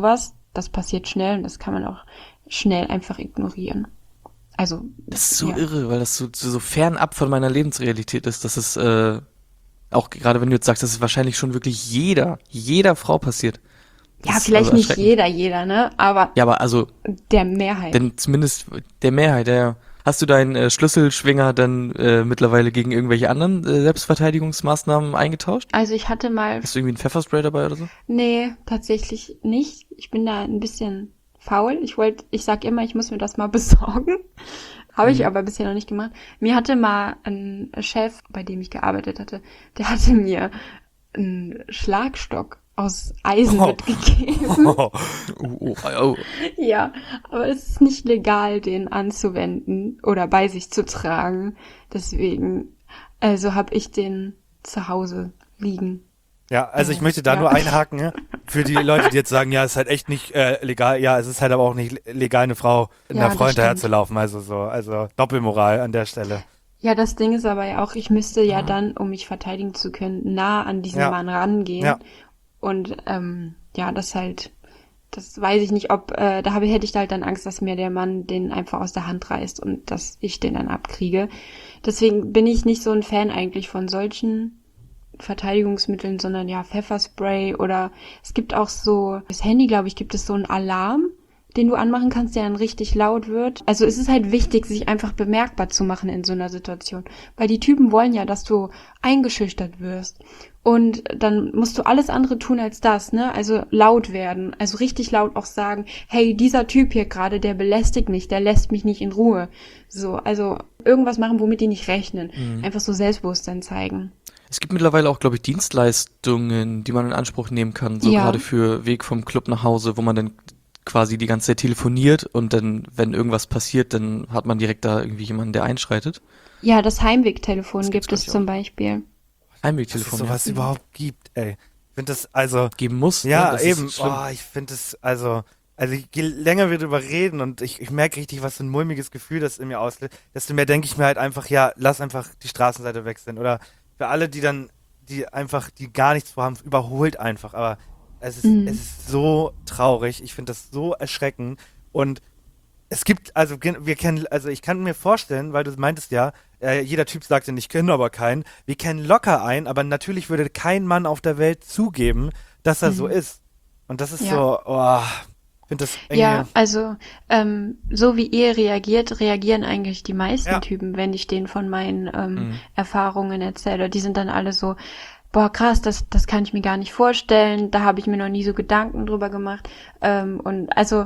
das passiert schnell und das kann man auch schnell einfach ignorieren. Also Das ist so ja. irre, weil das so, so fernab von meiner Lebensrealität ist, dass es, äh, auch gerade wenn du jetzt sagst, dass es wahrscheinlich schon wirklich jeder, jeder Frau passiert. Das Ja, ist vielleicht also nicht erschreckend. jeder, jeder, ne? Aber Ja, aber also, der Mehrheit. denn zumindest der Mehrheit, ja, ja. Hast du deinen äh, Schlüsselschwinger dann äh, mittlerweile gegen irgendwelche anderen äh, Selbstverteidigungsmaßnahmen eingetauscht? Also ich hatte mal, Hast du irgendwie ein Pfefferspray dabei oder so? nee, tatsächlich nicht. Ich bin da ein bisschen faul. Ich wollte, ich sag immer, ich muss mir das mal besorgen. Habe ich Mhm. aber bisher noch nicht gemacht. Mir hatte mal ein Chef, bei dem ich gearbeitet hatte, der hatte mir einen Schlagstock aus Eisen Oh. mitgegeben. Oh, oh, oh. Ja, aber es ist nicht legal, den anzuwenden oder bei sich zu tragen. Deswegen, also habe ich den zu Hause liegen. Ja, also ich möchte da Ja. nur einhaken, ne? Für die Leute, die jetzt sagen, ja, es ist halt echt nicht äh, legal, ja, es ist halt aber auch nicht legal, eine Frau, Ja, einer Frau das hinterher stimmt. zu laufen, also so, also Doppelmoral an der Stelle. Ja, das Ding ist aber ja auch, ich müsste ja dann, um mich verteidigen zu können, nah an diesen Ja. Mann rangehen. Ja. Und ähm, ja, das halt, das weiß ich nicht, ob, äh, da habe, hätte ich halt dann Angst, dass mir der Mann den einfach aus der Hand reißt und dass ich den dann abkriege. Deswegen bin ich nicht so ein Fan eigentlich von solchen Verteidigungsmitteln, sondern ja, Pfefferspray oder es gibt auch so, das Handy, glaube ich, gibt es so einen Alarm, den du anmachen kannst, der dann richtig laut wird. Also es ist halt wichtig, sich einfach bemerkbar zu machen in so einer Situation, weil die Typen wollen ja, dass du eingeschüchtert wirst. Und dann musst du alles andere tun als das, ne? Also laut werden, also richtig laut auch sagen, hey, dieser Typ hier gerade, der belästigt mich, der lässt mich nicht in Ruhe. So, also irgendwas machen, womit die nicht rechnen. Mhm. Einfach so Selbstbewusstsein zeigen. Es gibt mittlerweile auch, glaube ich, Dienstleistungen, die man in Anspruch nehmen kann, so Ja. gerade für Weg vom Club nach Hause, wo man dann quasi die ganze Zeit telefoniert und dann, wenn irgendwas passiert, dann hat man direkt da irgendwie jemanden, der einschreitet. Ja, das Heimwegtelefon Das gibt's, gibt es glaub ich, zum Beispiel. Dass es Heimwegtelefon sowas ja. überhaupt gibt, ey. Ich finde das, also, geben muss. ja, ne? Das eben, ist schlimm. oh, ich finde es, also, also je länger wir drüber reden und ich, ich merke richtig, was für ein mulmiges Gefühl das in mir auslöst, desto mehr denke ich mir halt einfach, ja, lass einfach die Straßenseite wechseln. Oder für alle, die dann, die einfach, die gar nichts vorhaben, überholt einfach. Aber es ist, Mhm. es ist so traurig. Ich finde das so erschreckend. Und es gibt, also gen- wir kennen, also ich kann mir vorstellen, weil du meintest ja, äh, jeder Typ sagt ja, ich kenne aber keinen. Wir kennen locker einen, aber natürlich würde kein Mann auf der Welt zugeben, dass er so Mhm. ist. Und das ist Ja. so, oh, ich finde das irgendwie, Ja, also ähm, so wie ihr reagiert, reagieren eigentlich die meisten Ja. Typen, wenn ich denen von meinen ähm, Mhm. Erfahrungen erzähle. Die sind dann alle so, boah krass, das, das kann ich mir gar nicht vorstellen, da habe ich mir noch nie so Gedanken drüber gemacht. Ähm, und also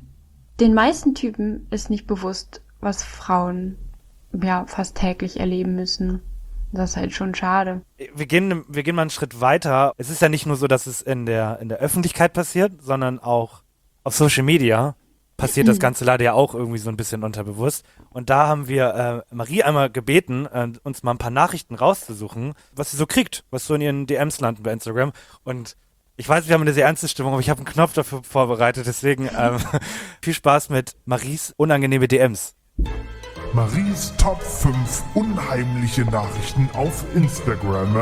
den meisten Typen ist nicht bewusst, was Frauen ja fast täglich erleben müssen. Das ist halt schon schade. wir gehen, wir gehen mal einen Schritt weiter. Es ist ja nicht nur so, dass es in der, in der Öffentlichkeit passiert, sondern auch auf Social Media passiert das Ganze leider ja auch irgendwie so ein bisschen unterbewusst. Und da haben wir äh, Marie einmal gebeten, äh, uns mal ein paar Nachrichten rauszusuchen, was sie so kriegt, was so in ihren D Ms landen bei Instagram. Und ich weiß, wir haben eine sehr ernste Stimmung, aber ich habe einen Knopf dafür vorbereitet. Deswegen ähm, viel Spaß mit Maries unangenehme D Ms. Maries Top fünf unheimliche Nachrichten auf Instagram.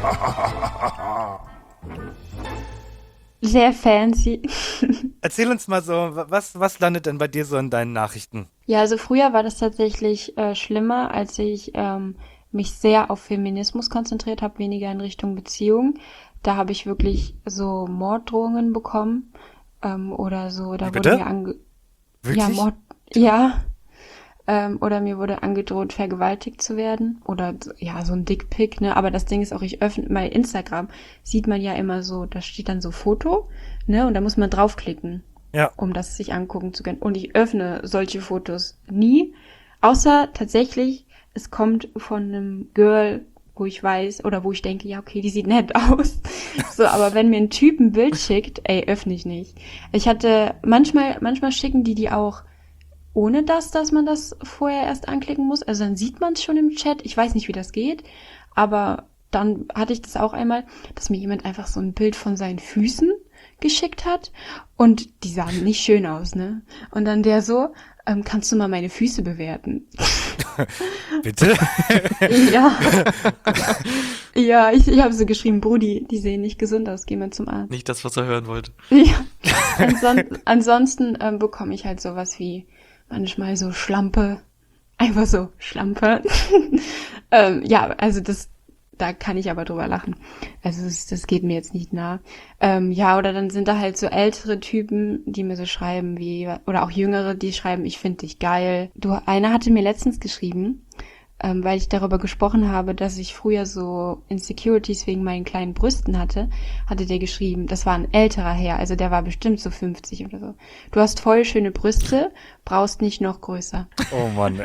Sehr fancy. Erzähl uns mal so, was, was landet denn bei dir so in deinen Nachrichten? Ja, also früher war das tatsächlich äh, schlimmer, als ich ähm, mich sehr auf Feminismus konzentriert habe, weniger in Richtung Beziehung. Da habe ich wirklich so Morddrohungen bekommen ähm, oder so. Da Wie wurde bitte? mir ange Wirklich? ja Mord ja ähm, oder mir wurde angedroht, vergewaltigt zu werden oder ja so ein Dickpic, ne? Aber das Ding ist auch, ich öffne bei Instagram sieht man ja immer so, da steht dann so Foto, ne? Und da muss man draufklicken, Ja. um das sich angucken zu können. Und ich öffne solche Fotos nie, außer tatsächlich, es kommt von einem Girl, wo ich weiß, oder wo ich denke, ja, okay, die sieht nett aus. So, aber wenn mir ein Typ ein Bild schickt, ey, öffne ich nicht. Ich hatte, manchmal, manchmal schicken die die auch ohne das, dass man das vorher erst anklicken muss. Also dann sieht man es schon im Chat. Ich weiß nicht, wie das geht, aber dann hatte ich das auch einmal, dass mir jemand einfach so ein Bild von seinen Füßen geschickt hat und die sahen nicht schön aus, ne? Und dann der so, ähm, kannst du mal meine Füße bewerten? Bitte? Ja. Ja, ich, ich habe so geschrieben, Brudi, die sehen nicht gesund aus, geh mal zum Arzt. Nicht das, was er hören wollte. Ja. Anson ansonsten ähm, bekomme ich halt sowas wie manchmal so Schlampe. Einfach so Schlampe. ähm, ja, also das, da kann ich aber drüber lachen. Also das, das geht mir jetzt nicht nah. Ähm, ja, oder dann sind da halt so ältere Typen, die mir so schreiben wie, oder auch jüngere, die schreiben, ich finde dich geil. Du, einer hatte mir letztens geschrieben, ähm, weil ich darüber gesprochen habe, dass ich früher so Insecurities wegen meinen kleinen Brüsten hatte, hatte der geschrieben, das war ein älterer Herr, also der war bestimmt so fünfzig oder so. Du hast voll schöne Brüste, brauchst nicht noch größer. Oh Mann.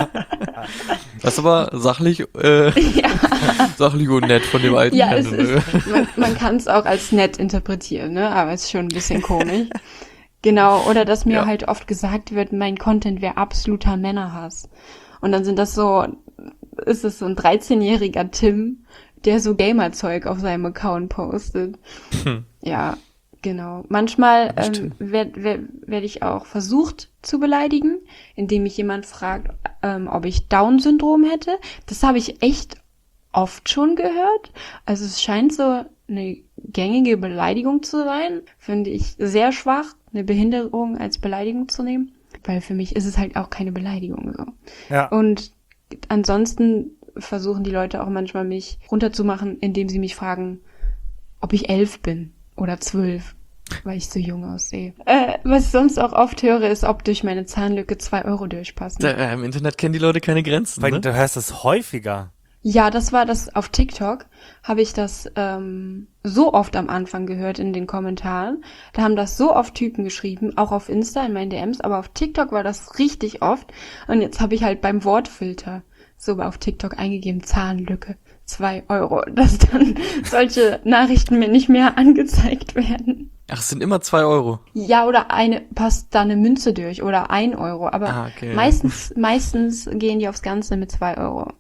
Das ist aber sachlich, äh, Ja, sachlich und nett von dem alten ja Herrn. es ist, man, man kann es auch als nett interpretieren, ne? Aber es ist schon ein bisschen komisch. Genau, oder dass mir Ja. halt oft gesagt wird, mein Content wäre absoluter Männerhass. Und dann sind das so, ist es so ein dreizehnjähriger Tim, der so Gamer-Zeug auf seinem Account postet. Hm. Ja, genau. Manchmal Das ähm, stimmt. werde werd, werd ich auch versucht zu beleidigen, indem mich jemand fragt, ähm, ob ich Down-Syndrom hätte. Das habe ich echt oft schon gehört. Also es scheint so eine gängige Beleidigung zu sein. Finde ich sehr schwach, eine Behinderung als Beleidigung zu nehmen. Weil für mich ist es halt auch keine Beleidigung so. Ja. Und ansonsten versuchen die Leute auch manchmal mich runterzumachen, indem sie mich fragen, ob ich elf bin oder zwölf, weil ich so jung aussehe. Äh, was ich sonst auch oft höre, ist, ob durch meine Zahnlücke zwei Euro durchpassen. Da, äh, Im Internet kennen die Leute keine Grenzen, Weil ne? du hörst es häufiger. Ja, das war das auf TikTok, habe ich das ähm, so oft am Anfang gehört in den Kommentaren. Da haben das so oft Typen geschrieben, auch auf Insta in meinen D Ms, aber auf TikTok war das richtig oft. Und jetzt habe ich halt beim Wortfilter so auf TikTok eingegeben, Zahnlücke, zwei Euro, dass dann solche Nachrichten mir nicht mehr angezeigt werden. Ach, es sind immer zwei Euro. Ja, oder eine, passt da eine Münze durch oder ein Euro, aber Ah, okay. meistens, meistens gehen die aufs Ganze mit zwei Euro.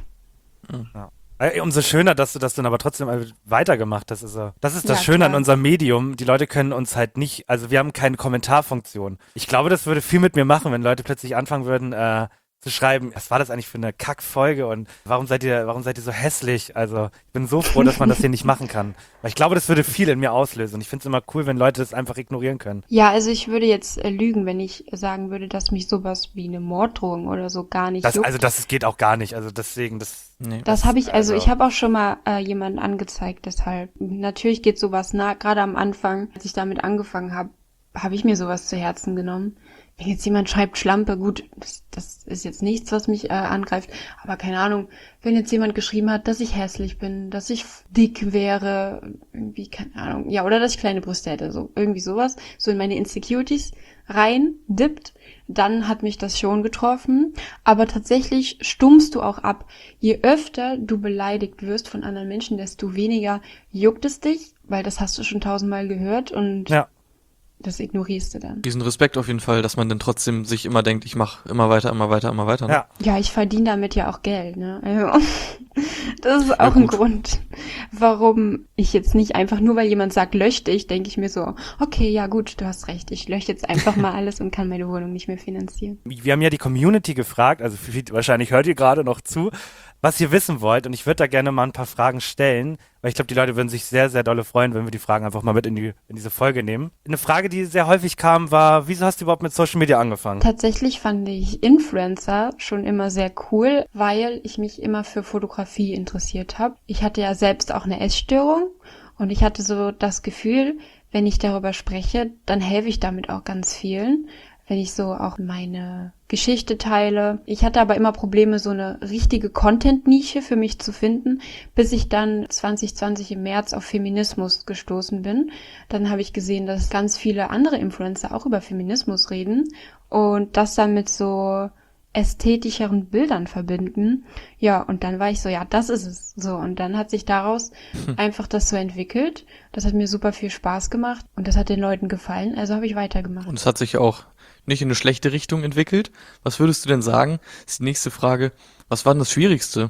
Ja. Äh, Umso schöner, dass du das dann aber trotzdem weitergemacht hast. Also, das ist das Ja, Schöne an klar. unserem Medium. Die Leute können uns halt nicht, also wir haben keine Kommentarfunktion. Ich glaube, das würde viel mit mir machen, wenn Leute plötzlich anfangen würden, äh, zu schreiben, was war das eigentlich für eine Kackfolge und warum seid ihr, warum seid ihr so hässlich? Also ich bin so froh, dass man das hier nicht machen kann. Weil ich glaube, das würde viel in mir auslösen. Und ich finde es immer cool, wenn Leute das einfach ignorieren können. Ja, also ich würde jetzt äh, lügen, wenn ich sagen würde, dass mich sowas wie eine Morddrohung oder so gar nicht Das, juckt. also das geht auch gar nicht. Also deswegen, das. Nee. Das habe ich, also also- ich habe auch schon mal äh, jemanden angezeigt, deshalb. Natürlich geht sowas nah, gerade am Anfang, als ich damit angefangen habe, habe ich mir sowas zu Herzen genommen. Wenn jetzt jemand schreibt Schlampe, gut, das, das ist jetzt nichts, was mich äh, angreift, aber keine Ahnung, wenn jetzt jemand geschrieben hat, dass ich hässlich bin, dass ich dick wäre, irgendwie, keine Ahnung, ja, oder dass ich kleine Brüste hätte, so irgendwie sowas, so in meine Insecurities rein dippt, dann hat mich das schon getroffen. Aber tatsächlich stummst du auch ab. Je öfter du beleidigt wirst von anderen Menschen, desto weniger juckt es dich, weil das hast du schon tausendmal gehört und Ja. das ignorierst du dann. Diesen Respekt auf jeden Fall, dass man dann trotzdem sich immer denkt, ich mache immer weiter, immer weiter, immer weiter. Ne? Ja. Ja, ich verdiene damit ja auch Geld, ne? Also, das ist auch ein gut. Grund, warum ich jetzt nicht einfach, nur weil jemand sagt, lösch dich, denke ich mir so, okay, ja gut, du hast recht, ich lösche jetzt einfach mal alles und kann meine Wohnung nicht mehr finanzieren. Wir haben ja die Community gefragt, also viel- wahrscheinlich hört ihr gerade noch zu, was ihr wissen wollt. Und ich würde da gerne mal ein paar Fragen stellen, weil ich glaube, die Leute würden sich sehr, sehr dolle freuen, wenn wir die Fragen einfach mal mit in, die, in diese Folge nehmen. Eine Frage, die sehr häufig kam, war, wieso hast du überhaupt mit Social Media angefangen? Tatsächlich fand ich Influencer schon immer sehr cool, weil ich mich immer für Fotografie interessiert habe. Ich hatte ja selbst auch eine Essstörung und ich hatte so das Gefühl, wenn ich darüber spreche, dann helfe ich damit auch ganz vielen, wenn ich so auch meine Geschichte teile. Ich hatte aber immer Probleme, so eine richtige Content-Nische für mich zu finden, bis ich dann zwanzig zwanzig im März auf Feminismus gestoßen bin. Dann habe ich gesehen, dass ganz viele andere Influencer auch über Feminismus reden und das dann mit so ästhetischeren Bildern verbinden. Ja, und dann war ich so, ja, das ist es. So, und dann hat sich daraus einfach das so entwickelt. Das hat mir super viel Spaß gemacht und das hat den Leuten gefallen, also habe ich weitergemacht. Und es hat sich auch nicht in eine schlechte Richtung entwickelt. Was würdest du denn sagen? Das ist die nächste Frage. Was war denn das Schwierigste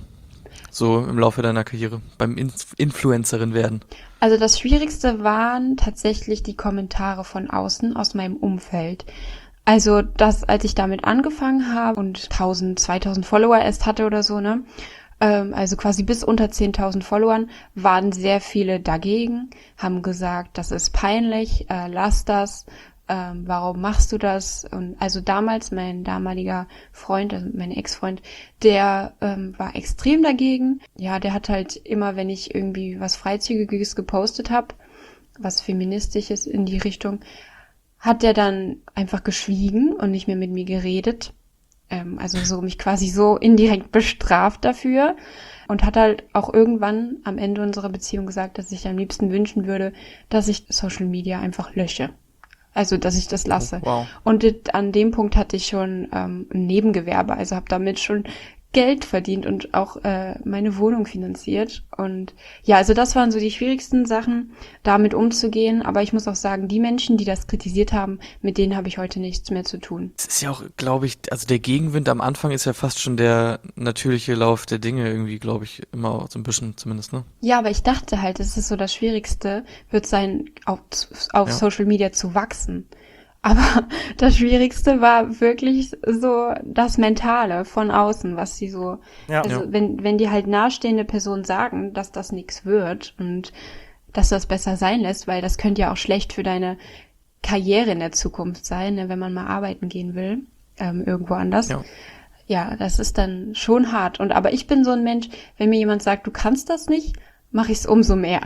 so im Laufe deiner Karriere beim Inf- Influencerin werden? Also das Schwierigste waren tatsächlich die Kommentare von außen, aus meinem Umfeld. Also das, als ich damit angefangen habe und tausend, zweitausend Follower erst hatte oder so, ne, ähm, also quasi bis unter zehntausend Followern, waren sehr viele dagegen, haben gesagt, das ist peinlich, äh, lass das, ähm, warum machst du das? Und also damals mein damaliger Freund, also mein Ex-Freund, der ähm, war extrem dagegen. Ja, der hat halt immer, wenn ich irgendwie was Freizügiges gepostet habe, was Feministisches in die Richtung, hat der dann einfach geschwiegen und nicht mehr mit mir geredet. Ähm, also so mich quasi so indirekt bestraft dafür. Und hat halt auch irgendwann am Ende unserer Beziehung gesagt, dass ich am liebsten wünschen würde, dass ich Social Media einfach lösche. Also, dass ich das lasse. Wow. Und dit- an dem Punkt hatte ich schon ähm, ein Nebengewerbe, also habe damit schon Geld verdient und auch äh, meine Wohnung finanziert. Und ja, also das waren so die schwierigsten Sachen, damit umzugehen. Aber ich muss auch sagen, die Menschen, die das kritisiert haben, mit denen habe ich heute nichts mehr zu tun. Es ist ja auch, glaube ich, also der Gegenwind am Anfang ist ja fast schon der natürliche Lauf der Dinge irgendwie, glaube ich, immer auch so ein bisschen zumindest, ne? Ja, aber ich dachte halt, es ist so das Schwierigste, wird sein, auf, auf Ja. Social Media zu wachsen. Aber das Schwierigste war wirklich so das Mentale von außen, was sie so, Ja. also Ja. wenn, wenn die halt nahestehende Personen sagen, dass das nichts wird und dass das besser sein lässt, weil das könnte ja auch schlecht für deine Karriere in der Zukunft sein, ne, wenn man mal arbeiten gehen will, ähm, irgendwo anders. Ja. Ja, das ist dann schon hart. Und aber ich bin so ein Mensch, wenn mir jemand sagt, du kannst das nicht, mache ich es umso mehr.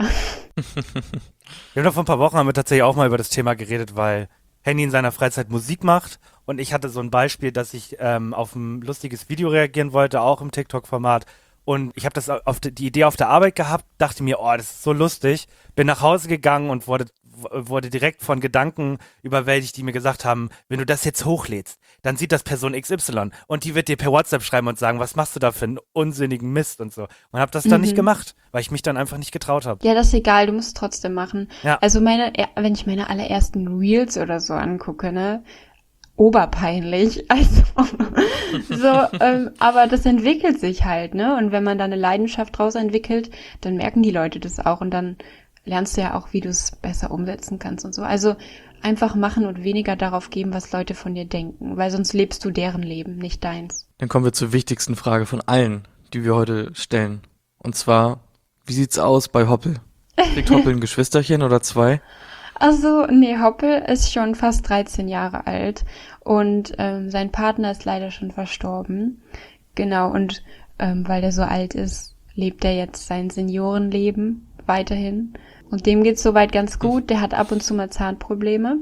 Wir haben doch vor ein paar Wochen haben wir tatsächlich auch mal über das Thema geredet, weil Henny in seiner Freizeit Musik macht und ich hatte so ein Beispiel, dass ich ähm, auf ein lustiges Video reagieren wollte, auch im TikTok-Format und ich habe das auf die, die Idee auf der Arbeit gehabt, dachte mir, oh, das ist so lustig, bin nach Hause gegangen und wurde wurde direkt von Gedanken überwältigt, die mir gesagt haben, wenn du das jetzt hochlädst, dann sieht das Person X Y und die wird dir per WhatsApp schreiben und sagen, was machst du da für einen unsinnigen Mist und so. Und habe das dann Mhm. nicht gemacht, weil ich mich dann einfach nicht getraut habe. Ja, das ist egal, du musst es trotzdem machen. Ja. Also meine, wenn ich meine allerersten Reels oder so angucke, ne, oberpeinlich. Also so, ähm, aber das entwickelt sich halt, ne? Und wenn man da eine Leidenschaft draus entwickelt, dann merken die Leute das auch und dann lernst du ja auch, wie du es besser umsetzen kannst und so. Also einfach machen und weniger darauf geben, was Leute von dir denken, weil sonst lebst du deren Leben, nicht deins. Dann kommen wir zur wichtigsten Frage von allen, die wir heute stellen. Und zwar, wie sieht's aus bei Hoppel? Kriegt Hoppel ein Geschwisterchen oder zwei? Also, nee, Hoppel ist schon fast dreizehn Jahre alt und ähm, sein Partner ist leider schon verstorben. Genau, und ähm, weil der so alt ist, lebt er jetzt sein Seniorenleben weiterhin. Und dem geht's soweit ganz gut. Der hat ab und zu mal Zahnprobleme,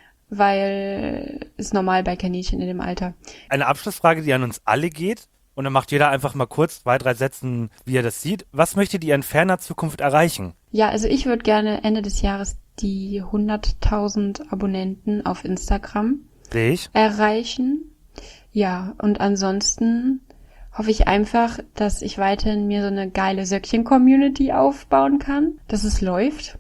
weil ist normal bei Kaninchen in dem Alter. Eine Abschlussfrage, die an uns alle geht. Und dann macht jeder einfach mal kurz zwei, drei Sätzen, wie er das sieht. Was möchtet ihr in ferner Zukunft erreichen? Ja, also ich würde gerne Ende des Jahres die hunderttausend Abonnenten auf Instagram Sehe ich. erreichen. Ja, und ansonsten hoffe ich einfach, dass ich weiterhin mir so eine geile Söckchen-Community aufbauen kann, dass es läuft.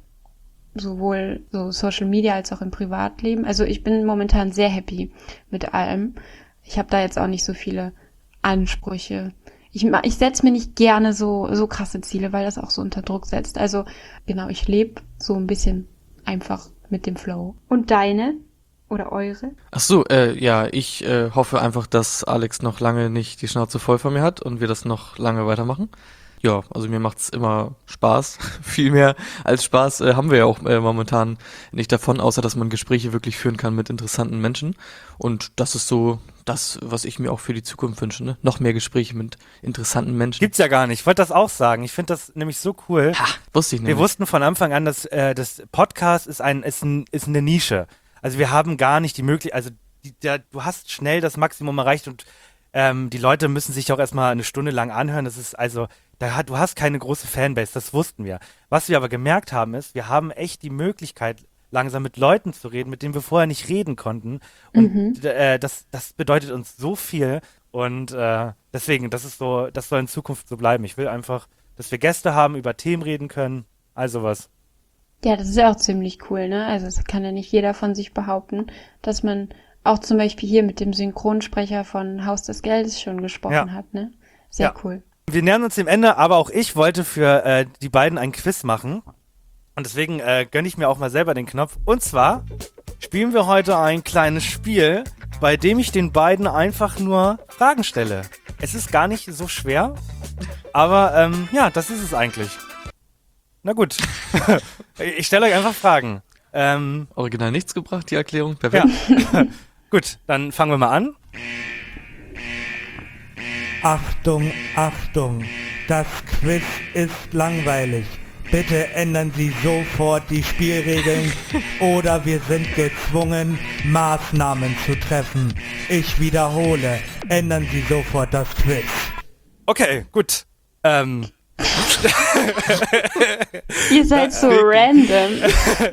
Sowohl so Social Media als auch im Privatleben. Also ich bin momentan sehr happy mit allem. Ich habe da jetzt auch nicht so viele Ansprüche. Ich, ma- ich setze mir nicht gerne so, so krasse Ziele, weil das auch so unter Druck setzt. Also genau, ich lebe so ein bisschen einfach mit dem Flow. Und deine? Oder eure? Ach so, äh, ja, ich äh, hoffe einfach, dass Alex noch lange nicht die Schnauze voll von mir hat und wir das noch lange weitermachen. Ja, also mir macht's immer Spaß. Viel mehr als Spaß äh, haben wir ja auch äh, momentan nicht davon, außer dass man Gespräche wirklich führen kann mit interessanten Menschen. Und das ist so das, was ich mir auch für die Zukunft wünsche, ne? Noch mehr Gespräche mit interessanten Menschen. Gibt's ja gar nicht. Ich wollte das auch sagen. Ich finde das nämlich so cool. Ha, wusste ich nicht. Wir wussten von Anfang an, dass äh, das Podcast ist ein ist, ein ist eine Nische. Also wir haben gar nicht die Möglichkeit, also die, der, du hast schnell das Maximum erreicht und ähm, die Leute müssen sich auch erstmal eine Stunde lang anhören. Das ist also, da hat, du hast keine große Fanbase, das wussten wir. Was wir aber gemerkt haben ist, wir haben echt die Möglichkeit, langsam mit Leuten zu reden, mit denen wir vorher nicht reden konnten. Und Mhm. äh, das, das bedeutet uns so viel. Und äh, deswegen, das ist so, das soll in Zukunft so bleiben. Ich will einfach, dass wir Gäste haben, über Themen reden können, all sowas. Ja, das ist ja auch ziemlich cool, ne? Also das kann ja nicht jeder von sich behaupten, dass man auch zum Beispiel hier mit dem Synchronsprecher von Haus des Geldes schon gesprochen Ja. hat, ne? Sehr Ja. cool. Wir nähern uns dem Ende, aber auch ich wollte für äh, die beiden ein Quiz machen. Und deswegen äh, gönne ich mir auch mal selber den Knopf. Und zwar spielen wir heute ein kleines Spiel, bei dem ich den beiden einfach nur Fragen stelle. Es ist gar nicht so schwer, aber ähm, ja, das ist es eigentlich. Na gut, ich stelle euch einfach Fragen. Ähm, Original nichts gebracht, die Erklärung. Perfekt. ja. Gut, dann fangen wir mal an. Achtung, Achtung, das Quiz ist langweilig. Bitte ändern Sie sofort die Spielregeln oder wir sind gezwungen, Maßnahmen zu treffen. Ich wiederhole, ändern Sie sofort das Quiz. Okay, gut. Ähm, Ihr seid so random.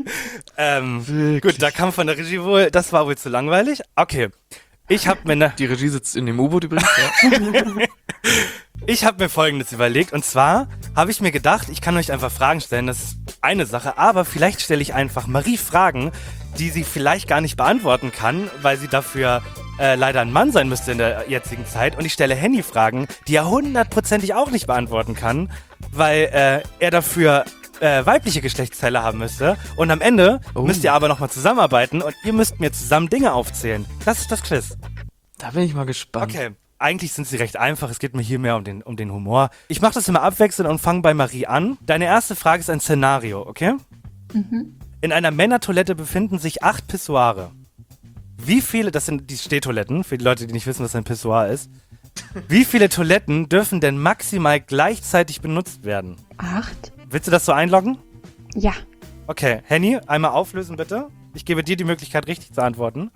ähm, gut, da kam von der Regie wohl, das war wohl zu langweilig. Okay, ich habe mir ne, Die Regie sitzt in dem U-Boot übrigens. Ja. ich habe mir Folgendes überlegt und zwar habe ich mir gedacht, ich kann euch einfach Fragen stellen, das ist eine Sache, aber vielleicht stelle ich einfach Marie Fragen, die sie vielleicht gar nicht beantworten kann, weil sie dafür äh, leider ein Mann sein müsste in der jetzigen Zeit und ich stelle Henny Fragen, die er hundertprozentig auch nicht beantworten kann, weil äh, er dafür äh, weibliche Geschlechtsteile haben müsste und am Ende Oh. müsst ihr aber nochmal zusammenarbeiten und ihr müsst mir zusammen Dinge aufzählen. Das ist das Quiz. Da bin ich mal gespannt. Okay, eigentlich sind sie recht einfach. Es geht mir hier mehr um den, um den Humor. Ich mache das immer abwechselnd und fange bei Marie an. Deine erste Frage ist ein Szenario, okay? Mhm. In einer Männertoilette befinden sich acht Pissoire. Wie viele, das sind die Stehtoiletten, für die Leute, die nicht wissen, was ein Pissoir ist. Wie viele Toiletten dürfen denn maximal gleichzeitig benutzt werden? Acht? Willst du das so einloggen? Ja. Okay, Henny, einmal auflösen bitte. Ich gebe dir die Möglichkeit, richtig zu antworten.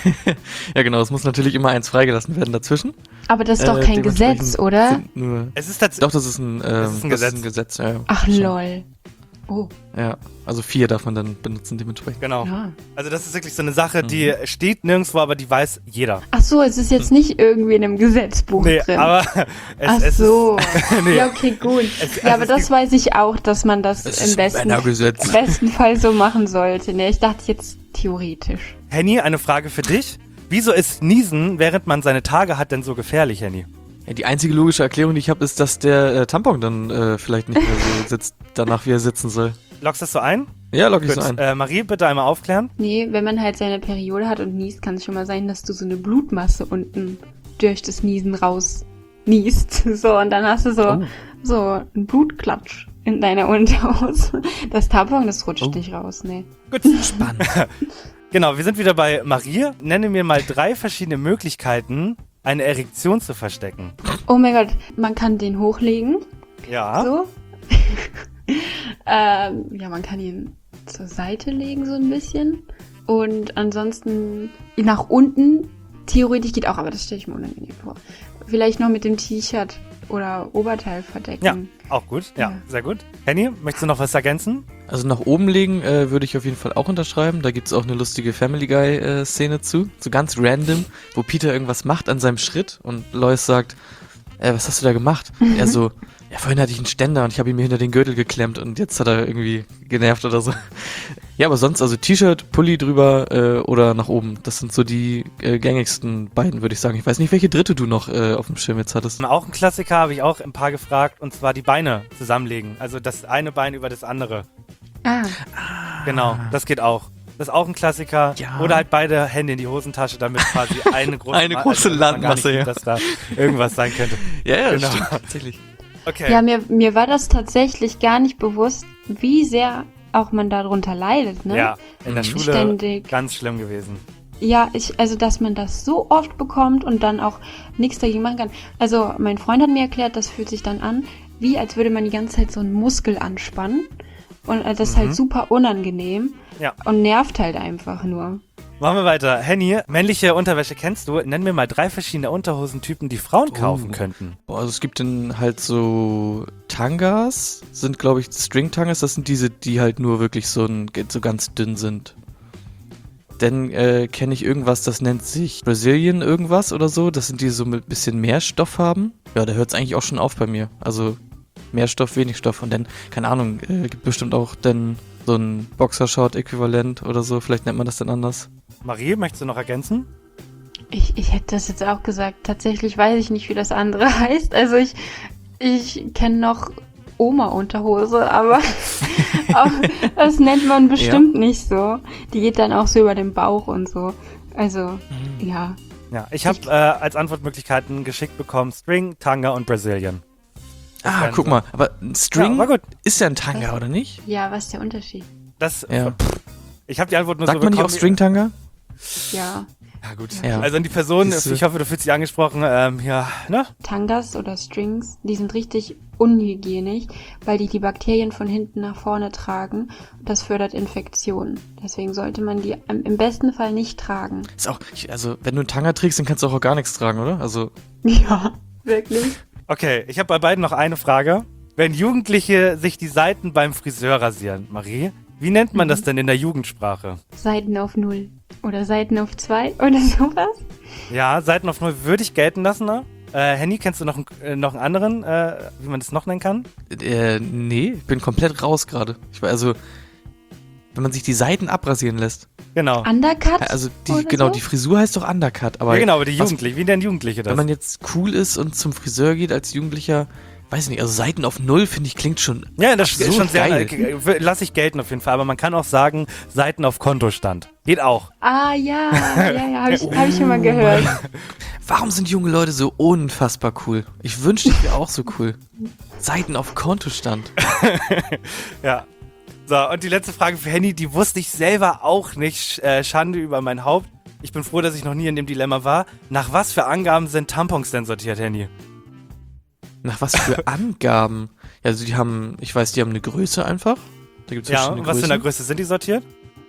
Ja, genau. Es muss natürlich immer eins freigelassen werden dazwischen. Aber das ist doch Äh, kein dementsprechend Gesetz, oder? sind Nur Es ist tatsächlich... Doch, das ist ein, ähm, Das ist ein Gesetz. Ist ein Gesetz ja, ja. Ach Schon. lol. Oh, Ja, also vier darf man dann benutzen dementsprechend. Genau. ja. Also das ist wirklich so eine Sache, die steht nirgendwo, aber die weiß jeder. Ach so, es ist jetzt nicht irgendwie in einem Gesetzbuch Nee, drin. aber es, Ach es so. ist... nee. Ja, okay, gut. Es- ja, also aber es das gibt- weiß ich auch, dass man das Es im ist besten, Männergesetz. besten Fall so machen sollte. Ne, ich dachte jetzt theoretisch. Henny, eine Frage für dich. Wieso ist Niesen, während man seine Tage hat, denn so gefährlich, Henny? Ja, die einzige logische Erklärung, die ich habe, ist, dass der äh, Tampon dann äh, vielleicht nicht mehr so sitzt, danach wie er sitzen soll. Lockst du das so ein? Ja, log ich Gut. so ein. Äh, Marie, bitte einmal aufklären. Nee, wenn man halt seine Periode hat und niest, kann es schon mal sein, dass du so eine Blutmasse unten durch das Niesen raus niest. So, und dann hast du so, Oh. so einen Blutklatsch in deiner Unterhose. Das Tampon, das rutscht Oh. nicht raus, ne. Gut. Spannend. Genau, wir sind wieder bei Marie. Nenne mir mal drei verschiedene Möglichkeiten, eine Erektion zu verstecken. Oh mein Gott, man kann den hochlegen. Ja. So. ähm, ja, man kann ihn zur Seite legen so ein bisschen. Und ansonsten nach unten, theoretisch geht auch, aber das stelle ich mir unangenehm vor. Vielleicht noch mit dem T-Shirt oder Oberteil verdecken. Ja, auch gut. Ja, Ja. sehr gut. Henny, möchtest du noch was ergänzen? Also nach oben legen äh, würde ich auf jeden Fall auch unterschreiben. Da gibt's auch eine lustige Family Guy äh, Szene zu. So ganz random, wo Peter irgendwas macht an seinem Schritt und Lois sagt, äh, was hast du da gemacht? Und er so, ja, vorhin hatte ich einen Ständer und ich habe ihn mir hinter den Gürtel geklemmt und jetzt hat er irgendwie genervt oder so. Ja, aber sonst also T-Shirt, Pulli drüber äh, oder nach oben. Das sind so die äh, gängigsten beiden, würde ich sagen. Ich weiß nicht, welche dritte du noch äh, auf dem Schirm jetzt hattest. Auch ein Klassiker, habe ich auch ein paar gefragt, und zwar die Beine zusammenlegen. Also das eine Bein über das andere. Ah, Genau, das geht auch. Das ist auch ein Klassiker. Ja. Oder halt beide Hände in die Hosentasche, damit quasi eine große, Eine Ma- große dass man gar nicht Landmasse, sieht, ja. dass da irgendwas sein könnte. Ja, ja, Genau. stimmt, tatsächlich. Okay. ja, mir, mir war das tatsächlich gar nicht bewusst, wie sehr auch man darunter leidet, ne? Ja, in der Mhm. Schule Ständig. ganz schlimm gewesen. Ja, ich, also dass man das so oft bekommt und dann auch nichts dagegen machen kann. Also mein Freund hat mir erklärt, das fühlt sich dann an, wie als würde man die ganze Zeit so einen Muskel anspannen. Und äh, das ist Mhm. halt super unangenehm Ja. und nervt halt einfach nur. Machen wir weiter. Henny, männliche Unterwäsche kennst du? Nenn mir mal drei verschiedene Unterhosentypen, die Frauen kaufen Oh. könnten. Boah, also es gibt dann halt so Tangas, sind glaube ich String-Tangas, das sind diese, die halt nur wirklich so, ein, so ganz dünn sind. Dann äh, kenne ich irgendwas, das nennt sich Brazilian irgendwas oder so, das sind die so mit bisschen mehr Stoff haben. Ja, da hört es eigentlich auch schon auf bei mir. Also mehr Stoff, wenig Stoff und dann, keine Ahnung, äh, gibt bestimmt auch dann so ein Boxershort-Äquivalent oder so, vielleicht nennt man das dann anders. Marie, möchtest du noch ergänzen? Ich, ich hätte das jetzt auch gesagt. Tatsächlich weiß ich nicht, wie das andere heißt. Also ich, ich kenne noch Oma-Unterhose, aber auch, das nennt man bestimmt nicht so. Die geht dann auch so über den Bauch und so. Also, ja. Ja, ich habe äh, als Antwortmöglichkeiten geschickt bekommen String, Tanga und Brazilian. Ah, werden guck so. mal, aber ein String Ja, war gut. ist ja ein Tanga, oder nicht? Ja, was ist der Unterschied? Das, Ja. pff, ich habe die Antwort nur Sagt so man nicht bekommen. auch String-Tanga? Ja, Ja, gut. Ja. Also an die Person, Siehste. ich hoffe, du fühlst dich angesprochen. Ähm, ja, ne? Tangas oder Strings, die sind richtig unhygienisch, weil die die Bakterien von hinten nach vorne tragen. Und das fördert Infektionen. Deswegen sollte man die im im besten Fall nicht tragen. Ist auch, ich, also, wenn du einen Tanga trägst, dann kannst du auch gar nichts tragen, oder? Also, Ja, wirklich. Okay, ich habe bei beiden noch eine Frage. Wenn Jugendliche sich die Seiten beim Friseur rasieren, Marie, wie nennt man das denn in der Jugendsprache? Seiten auf Null. Oder Seiten auf zwei oder sowas. Ja, Seiten auf Null würde ich gelten lassen, ne? Äh, Henny, kennst du noch, einen- äh, noch einen anderen, äh, wie man das noch nennen kann? äh, nee, ich bin komplett raus gerade. Ich war also, wenn man sich die Seiten abrasieren lässt. Genau. Undercut? Also, die, oder genau, so? die Frisur heißt doch Undercut, aber ja, genau, aber die was- Jugendlichen, wie nennen Jugendliche das? wenn man jetzt cool ist und zum Friseur geht als Jugendlicher, weiß nicht, also Seiten auf Null, finde ich, klingt schon Ja, das ist absurd schon sehr, geil. äh, lass ich gelten auf jeden Fall, aber man kann auch sagen, Seiten auf Kontostand. Geht auch. Ah, ja, ja, ja, habe ich, hab ich schon mal gehört. Warum sind junge Leute so unfassbar cool? Ich wünschte, ich wäre auch so cool. Seiten auf Kontostand. Ja. So, und die letzte Frage für Henny, die wusste ich selber auch nicht. Äh, Schande über mein Haupt. Ich bin froh, dass ich noch nie in dem Dilemma war. Nach was für Angaben sind Tampons denn sortiert, Henny? Nach was für Angaben? Ja, also die haben, ich weiß, die haben eine Größe einfach. Da gibt es Ja, verschiedene und was für eine Größen. Größe sind die sortiert?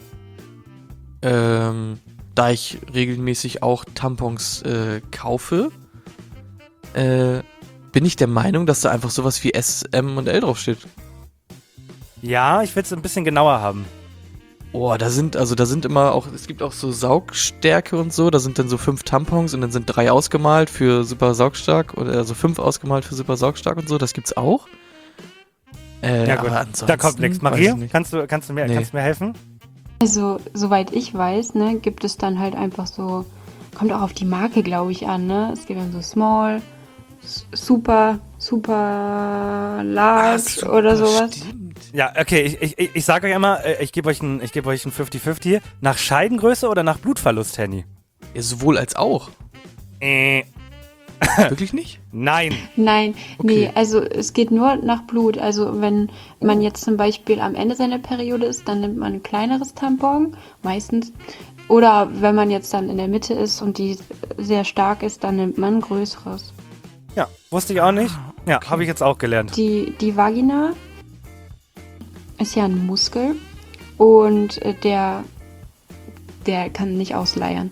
Ähm, da ich regelmäßig auch Tampons äh, kaufe, äh, bin ich der Meinung, dass da einfach sowas wie S, M und L draufsteht. Ja, ich will es ein bisschen genauer haben. Oh, da sind, also da sind immer auch, es gibt auch so Saugstärke und so, da sind dann so fünf Tampons und dann sind drei ausgemalt für super saugstark oder also fünf ausgemalt für super saugstark und so, das gibt's auch. Äh, Ja gut, aber ansonsten da kommt nichts. weiß ich Marie, nicht. kannst du, kannst, du mir, Nee. kannst du mir helfen? Also, soweit ich weiß, ne, gibt es dann halt einfach so, kommt auch auf die Marke, glaube ich, an, ne? Es gibt dann so Small, S- Super, Super Large oder sowas. Stimmt. Ja, okay, ich, ich, ich, ich sage euch einmal, äh, ich gebe euch ein, ich gebe euch ein fünfzig fünfzig. Nach Scheidengröße oder nach Blutverlust, Henny? Ja, sowohl als auch. Äh, Wirklich nicht? nein. Nein, Okay. nee, also es geht nur nach Blut. Also wenn man jetzt zum Beispiel am Ende seiner Periode ist, dann nimmt man ein kleineres Tampon, meistens. Oder wenn man jetzt dann in der Mitte ist und die sehr stark ist, dann nimmt man ein größeres. Ja, wusste ich auch nicht. Ja, habe ich jetzt auch gelernt. Die, die Vagina ist ja ein Muskel und äh, der, der kann nicht ausleiern.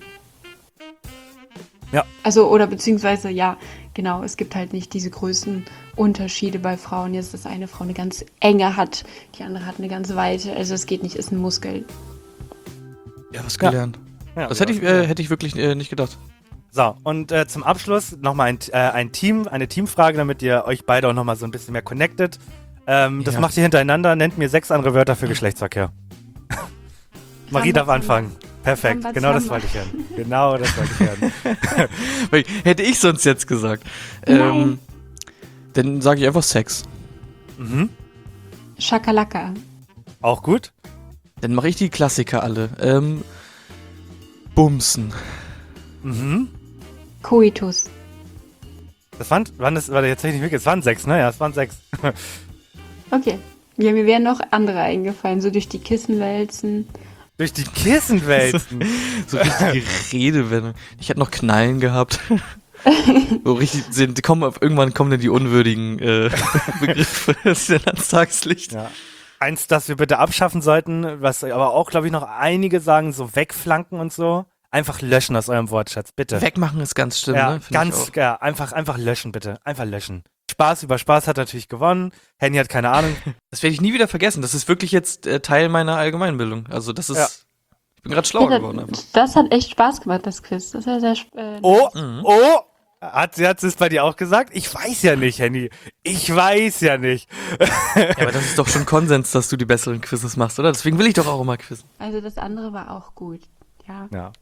Ja. Also, oder beziehungsweise, ja, genau, es gibt halt nicht diese Größenunterschiede bei Frauen. Jetzt, dass eine Frau eine ganz enge hat, die andere hat eine ganz weite. Also es geht nicht, ist ein Muskel. Ja, was Ja. gelernt. Ja, Das hätte ich, äh, hätte ich wirklich äh, nicht gedacht. So, und äh, zum Abschluss nochmal ein, äh, ein Team, eine Teamfrage, damit ihr euch beide auch nochmal so ein bisschen mehr connected. Ähm, das Ja. macht ihr hintereinander. Nennt mir sechs andere Wörter für Geschlechtsverkehr. Marie darf Rambazamba. anfangen. Perfekt, Rambazamba. genau das wollte ich hören. Genau das wollte ich hören. Weil, hätte ich sonst jetzt gesagt. Nein. Ähm, dann sage ich einfach Sex. Mhm. Schakalaka. Auch gut. Dann mache ich die Klassiker alle. Ähm, Bumsen. Mhm. Coitus. Das waren, waren das, war jetzt nicht wirklich, es waren sechs, ne? Ja, es waren sechs. Okay. Ja, mir wären noch andere eingefallen, so durch die Kissen wälzen. Durch die Kissenwälzen. So richtige Redewendung. Ich hätte noch Knallen gehabt. So richtig, sind, kommen, auf- irgendwann kommen dann die unwürdigen äh, Begriffe. Das ist ja ans Tageslicht. Ja. Eins, das wir bitte abschaffen sollten, was aber auch, glaube ich, noch einige sagen, so wegflanken und so. Einfach löschen aus eurem Wortschatz, bitte. Wegmachen ist ganz schlimm, ja, ne? Find ich ganz, auch. ja, einfach, einfach löschen, bitte. Einfach löschen. Spaß über Spaß hat natürlich gewonnen. Henny hat keine Ahnung. Das werde ich nie wieder vergessen. Das ist wirklich jetzt äh, Teil meiner Allgemeinbildung. Also das ist, Ja. ich bin gerade schlauer Ja, geworden einfach. das, das hat echt Spaß gemacht, das Quiz. Das war sehr sp- äh, Oh, Mhm. oh. Hat sie hat es bei dir auch gesagt? Ich weiß ja nicht, Henny. Ich weiß ja nicht. Ja, aber das ist doch schon Konsens, dass du die besseren Quizzes machst, oder? Deswegen will ich doch auch immer quizzen. Also das andere war auch gut. Ja. Ja.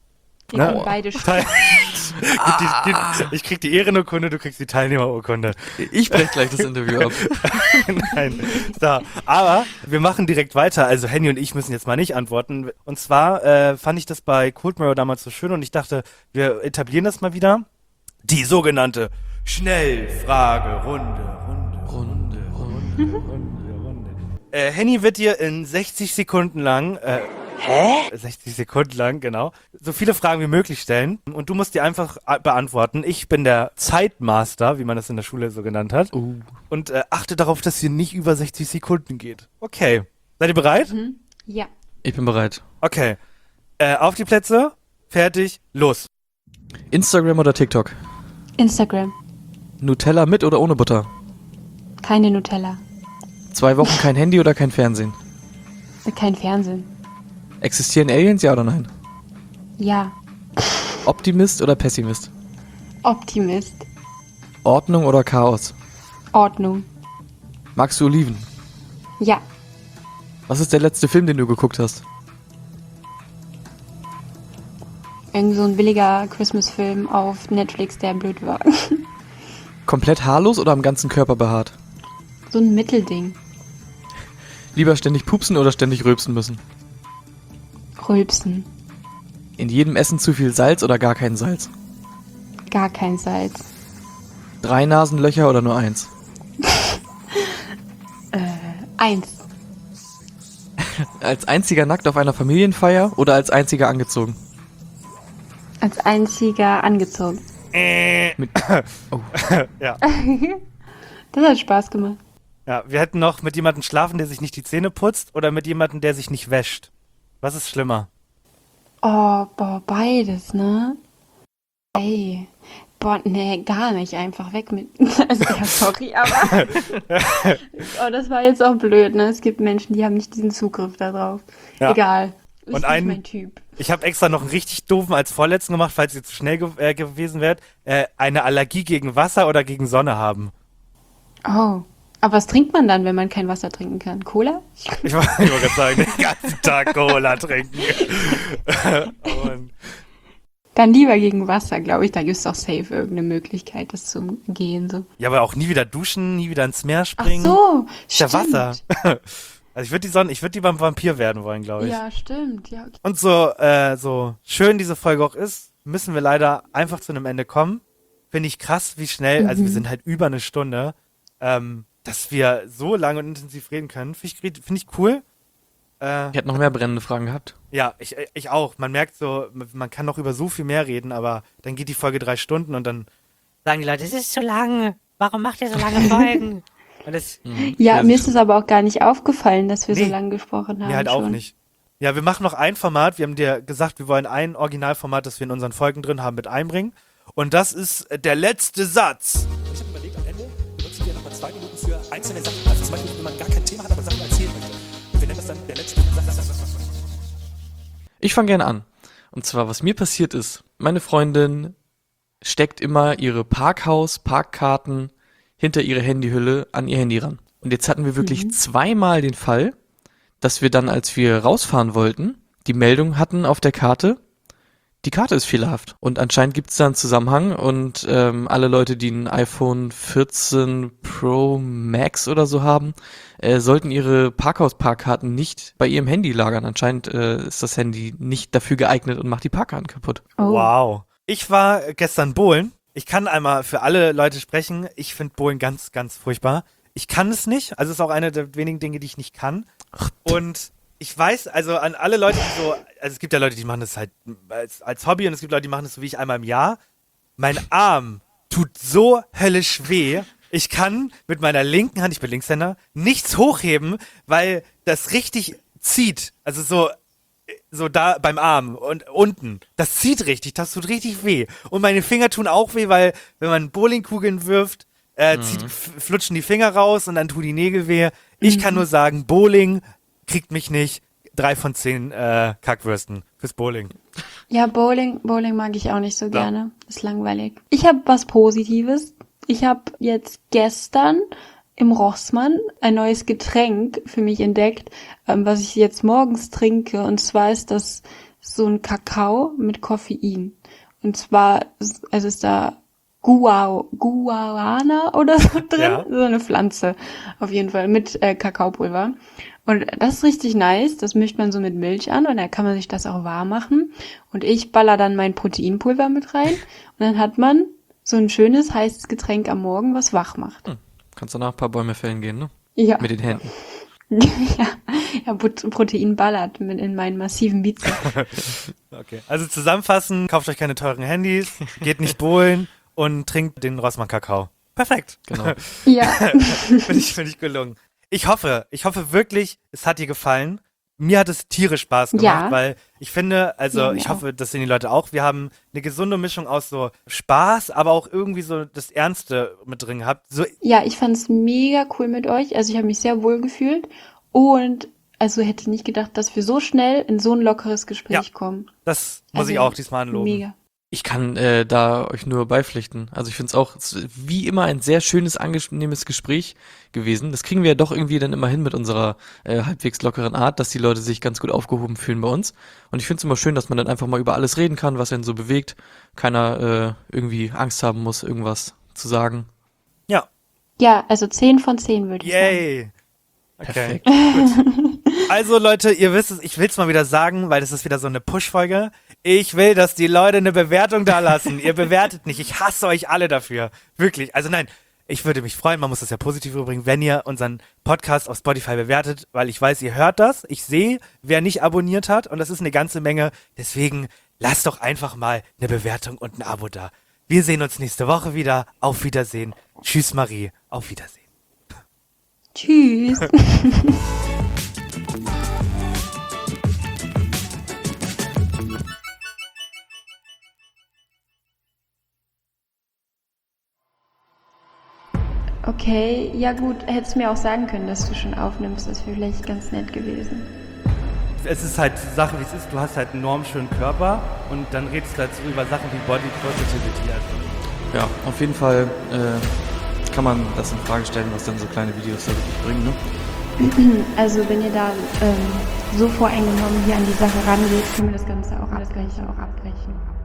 Wir Na, können beide Teil- stimmen. Gib die, gib, ich krieg die Ehrenurkunde, du kriegst die Teilnehmerurkunde. Ich breche gleich das Interview ab. Nein. So, aber wir machen direkt weiter. Also Henny und ich müssen jetzt mal nicht antworten. Und zwar äh, fand ich das bei Cold Mirror damals so schön und ich dachte, wir etablieren das mal wieder. Die sogenannte Schnellfragerunde. Runde, Runde, Runde, Runde, Runde. Äh, Henny wird dir in sechzig Sekunden lang, äh, Hä? sechzig Sekunden lang, genau, so viele Fragen wie möglich stellen und du musst die einfach äh, beantworten. Ich bin der Zeitmaster, wie man das in der Schule so genannt hat. Uh. Und äh, achte darauf, dass hier nicht über sechzig Sekunden geht. Okay. Seid ihr bereit? Mhm. Ja. Ich bin bereit. Okay. Äh, auf die Plätze. Fertig. Los. Instagram oder TikTok? Instagram. Nutella mit oder ohne Butter? Keine Nutella. Zwei Wochen kein Handy oder kein Fernsehen? Kein Fernsehen. Existieren Aliens, ja oder nein? Ja. Optimist oder Pessimist? Optimist. Ordnung oder Chaos? Ordnung. Magst du Oliven? Ja. Was ist der letzte Film, den du geguckt hast? Irgend so ein billiger Christmas-Film auf Netflix, der blöd war. Komplett haarlos oder am ganzen Körper behaart? So ein Mittelding. Lieber ständig pupsen oder ständig rülpsen müssen? Rülpsen. In jedem Essen zu viel Salz oder gar kein Salz? Gar kein Salz. Drei Nasenlöcher oder nur eins? Eins. Als einziger nackt auf einer Familienfeier oder als einziger angezogen? Als einziger angezogen. Äh. Mit oh. Ja. Das hat Spaß gemacht. Ja, wir hätten noch mit jemandem schlafen, der sich nicht die Zähne putzt oder mit jemandem, der sich nicht wäscht. Was ist schlimmer? Oh, boah, beides, ne? Ey. Boah, nee, gar nicht. Einfach weg mit. Also, ja, sorry, aber. Oh, das war jetzt auch blöd, ne? Es gibt Menschen, die haben nicht diesen Zugriff darauf. Ja. Egal. Ist Und nicht ein- mein Typ. Ich habe extra noch einen richtig doofen als vorletzten gemacht, falls ihr zu schnell ge äh, gewesen wärt. Äh, eine Allergie gegen Wasser oder gegen Sonne haben. Oh. Aber was trinkt man dann, wenn man kein Wasser trinken kann? Cola? Ich wollte gerade sagen, den ganzen Tag Cola trinken. Und Dann lieber gegen Wasser, glaube ich. Da gibt es doch safe irgendeine Möglichkeit, das zu umgehen. So. ja, aber auch nie wieder duschen, nie wieder ins Meer Ach springen. so, Ist ja stimmt. Wasser. Also ich würde die Sonne, ich würde die beim Vampir werden wollen, glaube ich. Ja, stimmt. Ja, okay. Und so, äh, so schön diese Folge auch ist, müssen wir leider einfach zu einem Ende kommen. Finde ich krass, wie schnell, also wir sind halt über eine Stunde, ähm, dass wir so lange und intensiv reden können. Finde ich, find ich cool. Äh, Ich hätte noch mehr brennende Fragen gehabt. ja, ich, ich auch. Man merkt so, man kann noch über so viel mehr reden, aber dann geht die Folge drei Stunden und dann sagen die Leute, es ist zu lang. Warum macht ihr so lange Folgen? Und das, Ja, Ja, mir das ist es aber auch gar nicht aufgefallen, dass wir Nee. so lange gesprochen haben. mir halt auch schon. nicht. Ja, wir machen noch ein Format. Wir haben dir gesagt, wir wollen ein Originalformat, das wir in unseren Folgen drin haben, mit einbringen. Und das ist äh, der letzte Satz. Ich habe überlegt, am Ende benutzen wir nochmal zwei Minuten für einzelne Sachen. Also zum Beispiel, wenn man gar kein Thema hat, aber Sachen erzählen möchte. Und wir nennen das dann der letzte Satz. Ich fange gerne an. Und zwar, was mir passiert ist, meine Freundin steckt immer ihre Parkhaus-Parkkarten hinter ihre Handyhülle an ihr Handy ran. Und jetzt hatten wir wirklich Mhm. zweimal den Fall, dass wir dann, als wir rausfahren wollten, die Meldung hatten auf der Karte, die Karte ist fehlerhaft. Und anscheinend gibt es da einen Zusammenhang und ähm, alle Leute, die ein iPhone vierzehn Pro Max oder so haben, äh, sollten ihre Parkhaus-Parkkarten nicht bei ihrem Handy lagern. Anscheinend äh, ist das Handy nicht dafür geeignet und macht die Parkkarten kaputt. Oh. Wow. Ich war gestern bowlen. Ich kann einmal für alle Leute sprechen. Ich finde Bowlen ganz, ganz furchtbar. Ich kann es nicht. Also es ist auch eine der wenigen Dinge, die ich nicht kann. Und ich weiß, also an alle Leute, die so, also es gibt ja Leute, die machen das halt als, als Hobby und es gibt Leute, die machen das so wie ich einmal im Jahr. Mein Arm tut so höllisch weh. Ich kann mit meiner linken Hand, ich bin Linkshänder, nichts hochheben, weil das richtig zieht. Also so, so da beim Arm und unten. Das zieht richtig, das tut richtig weh. Und meine Finger tun auch weh, weil wenn man Bowlingkugeln wirft, äh, zieht, f- flutschen die Finger raus und dann tun die Nägel weh. Ich kann nur sagen, Bowling kriegt mich nicht. Drei von zehn äh, Kackwürsten fürs Bowling. Ja, Bowling, Bowling mag ich auch nicht so gerne. Ist langweilig. Ich habe was Positives. Ich habe jetzt gestern im Rossmann ein neues Getränk für mich entdeckt, ähm, was ich jetzt morgens trinke. Und zwar ist das so ein Kakao mit Koffein. Und zwar, ist- also ist da Guau, Guarana oder so drin, Ja. so eine Pflanze auf jeden Fall mit äh, Kakaopulver. Und das ist richtig nice, das mischt man so mit Milch an und dann kann man sich das auch warm machen. Und ich baller dann mein Proteinpulver mit rein und dann hat man so ein schönes, heißes Getränk am Morgen, was wach macht. Kannst danach ein paar Bäume fällen gehen, ne? Ja, Mit den Händen. ja, ja, But- Protein ballert mit in meinen massiven Bizeps. Okay. Also zusammenfassen, kauft euch keine teuren Handys, geht nicht bowlen und trinkt den Rossmann-Kakao. Perfekt. Genau. Ja, Finde ich, finde ich gelungen. Ich hoffe, ich hoffe wirklich, es hat dir gefallen. Mir hat es tierisch Spaß gemacht, Ja. weil ich finde, also Ja, mir ich hoffe, das sehen die Leute auch, wir haben eine gesunde Mischung aus so Spaß, aber auch irgendwie so das Ernste mit drin gehabt. So, ja, ich fand's mega cool mit euch. Also ich habe mich sehr wohl gefühlt und also hätte nicht gedacht, dass wir so schnell in so ein lockeres Gespräch Ja. kommen. das muss Also, ich auch diesmal anloben. Mega. Ich kann äh, da euch nur beipflichten. Also ich finde es auch es ist wie immer ein sehr schönes, angenehmes Gespräch gewesen. Das kriegen wir ja doch irgendwie dann immer hin mit unserer äh, halbwegs lockeren Art, dass die Leute sich ganz gut aufgehoben fühlen bei uns. Und ich finde es immer schön, dass man dann einfach mal über alles reden kann, was einen so bewegt. Keiner äh, irgendwie Angst haben muss, irgendwas zu sagen. Ja, Ja, also zehn von zehn würde ich sagen. yay. Okay. Perfekt. Also Leute, ihr wisst es, ich will es mal wieder sagen, weil das ist wieder so eine Push-Folge. Ich will, dass die Leute eine Bewertung da lassen. Ihr bewertet nicht. Ich hasse euch alle dafür. Wirklich. Also nein, ich würde mich freuen, man muss das ja positiv rüberbringen, wenn ihr unseren Podcast auf Spotify bewertet, weil ich weiß, ihr hört das. Ich sehe, wer nicht abonniert hat und das ist eine ganze Menge. Deswegen lasst doch einfach mal eine Bewertung und ein Abo da. Wir sehen uns nächste Woche wieder. Auf Wiedersehen. Tschüss Marie. Auf Wiedersehen. Tschüss. Okay, ja gut, hättest mir auch sagen können, dass du schon aufnimmst, das wäre vielleicht ganz nett gewesen. Es ist halt die Sache, wie es ist. Du hast halt einen enorm schönen Körper und dann redest du dazu über Sachen wie Body Positivity. Also. Ja, auf jeden Fall äh, kann man das in Frage stellen, was dann so kleine Videos da wirklich bringen, ne? Also wenn ihr da ähm, so voreingenommen hier an die Sache rangeht, können wir das Ganze auch abbrechen. Auch abbrechen.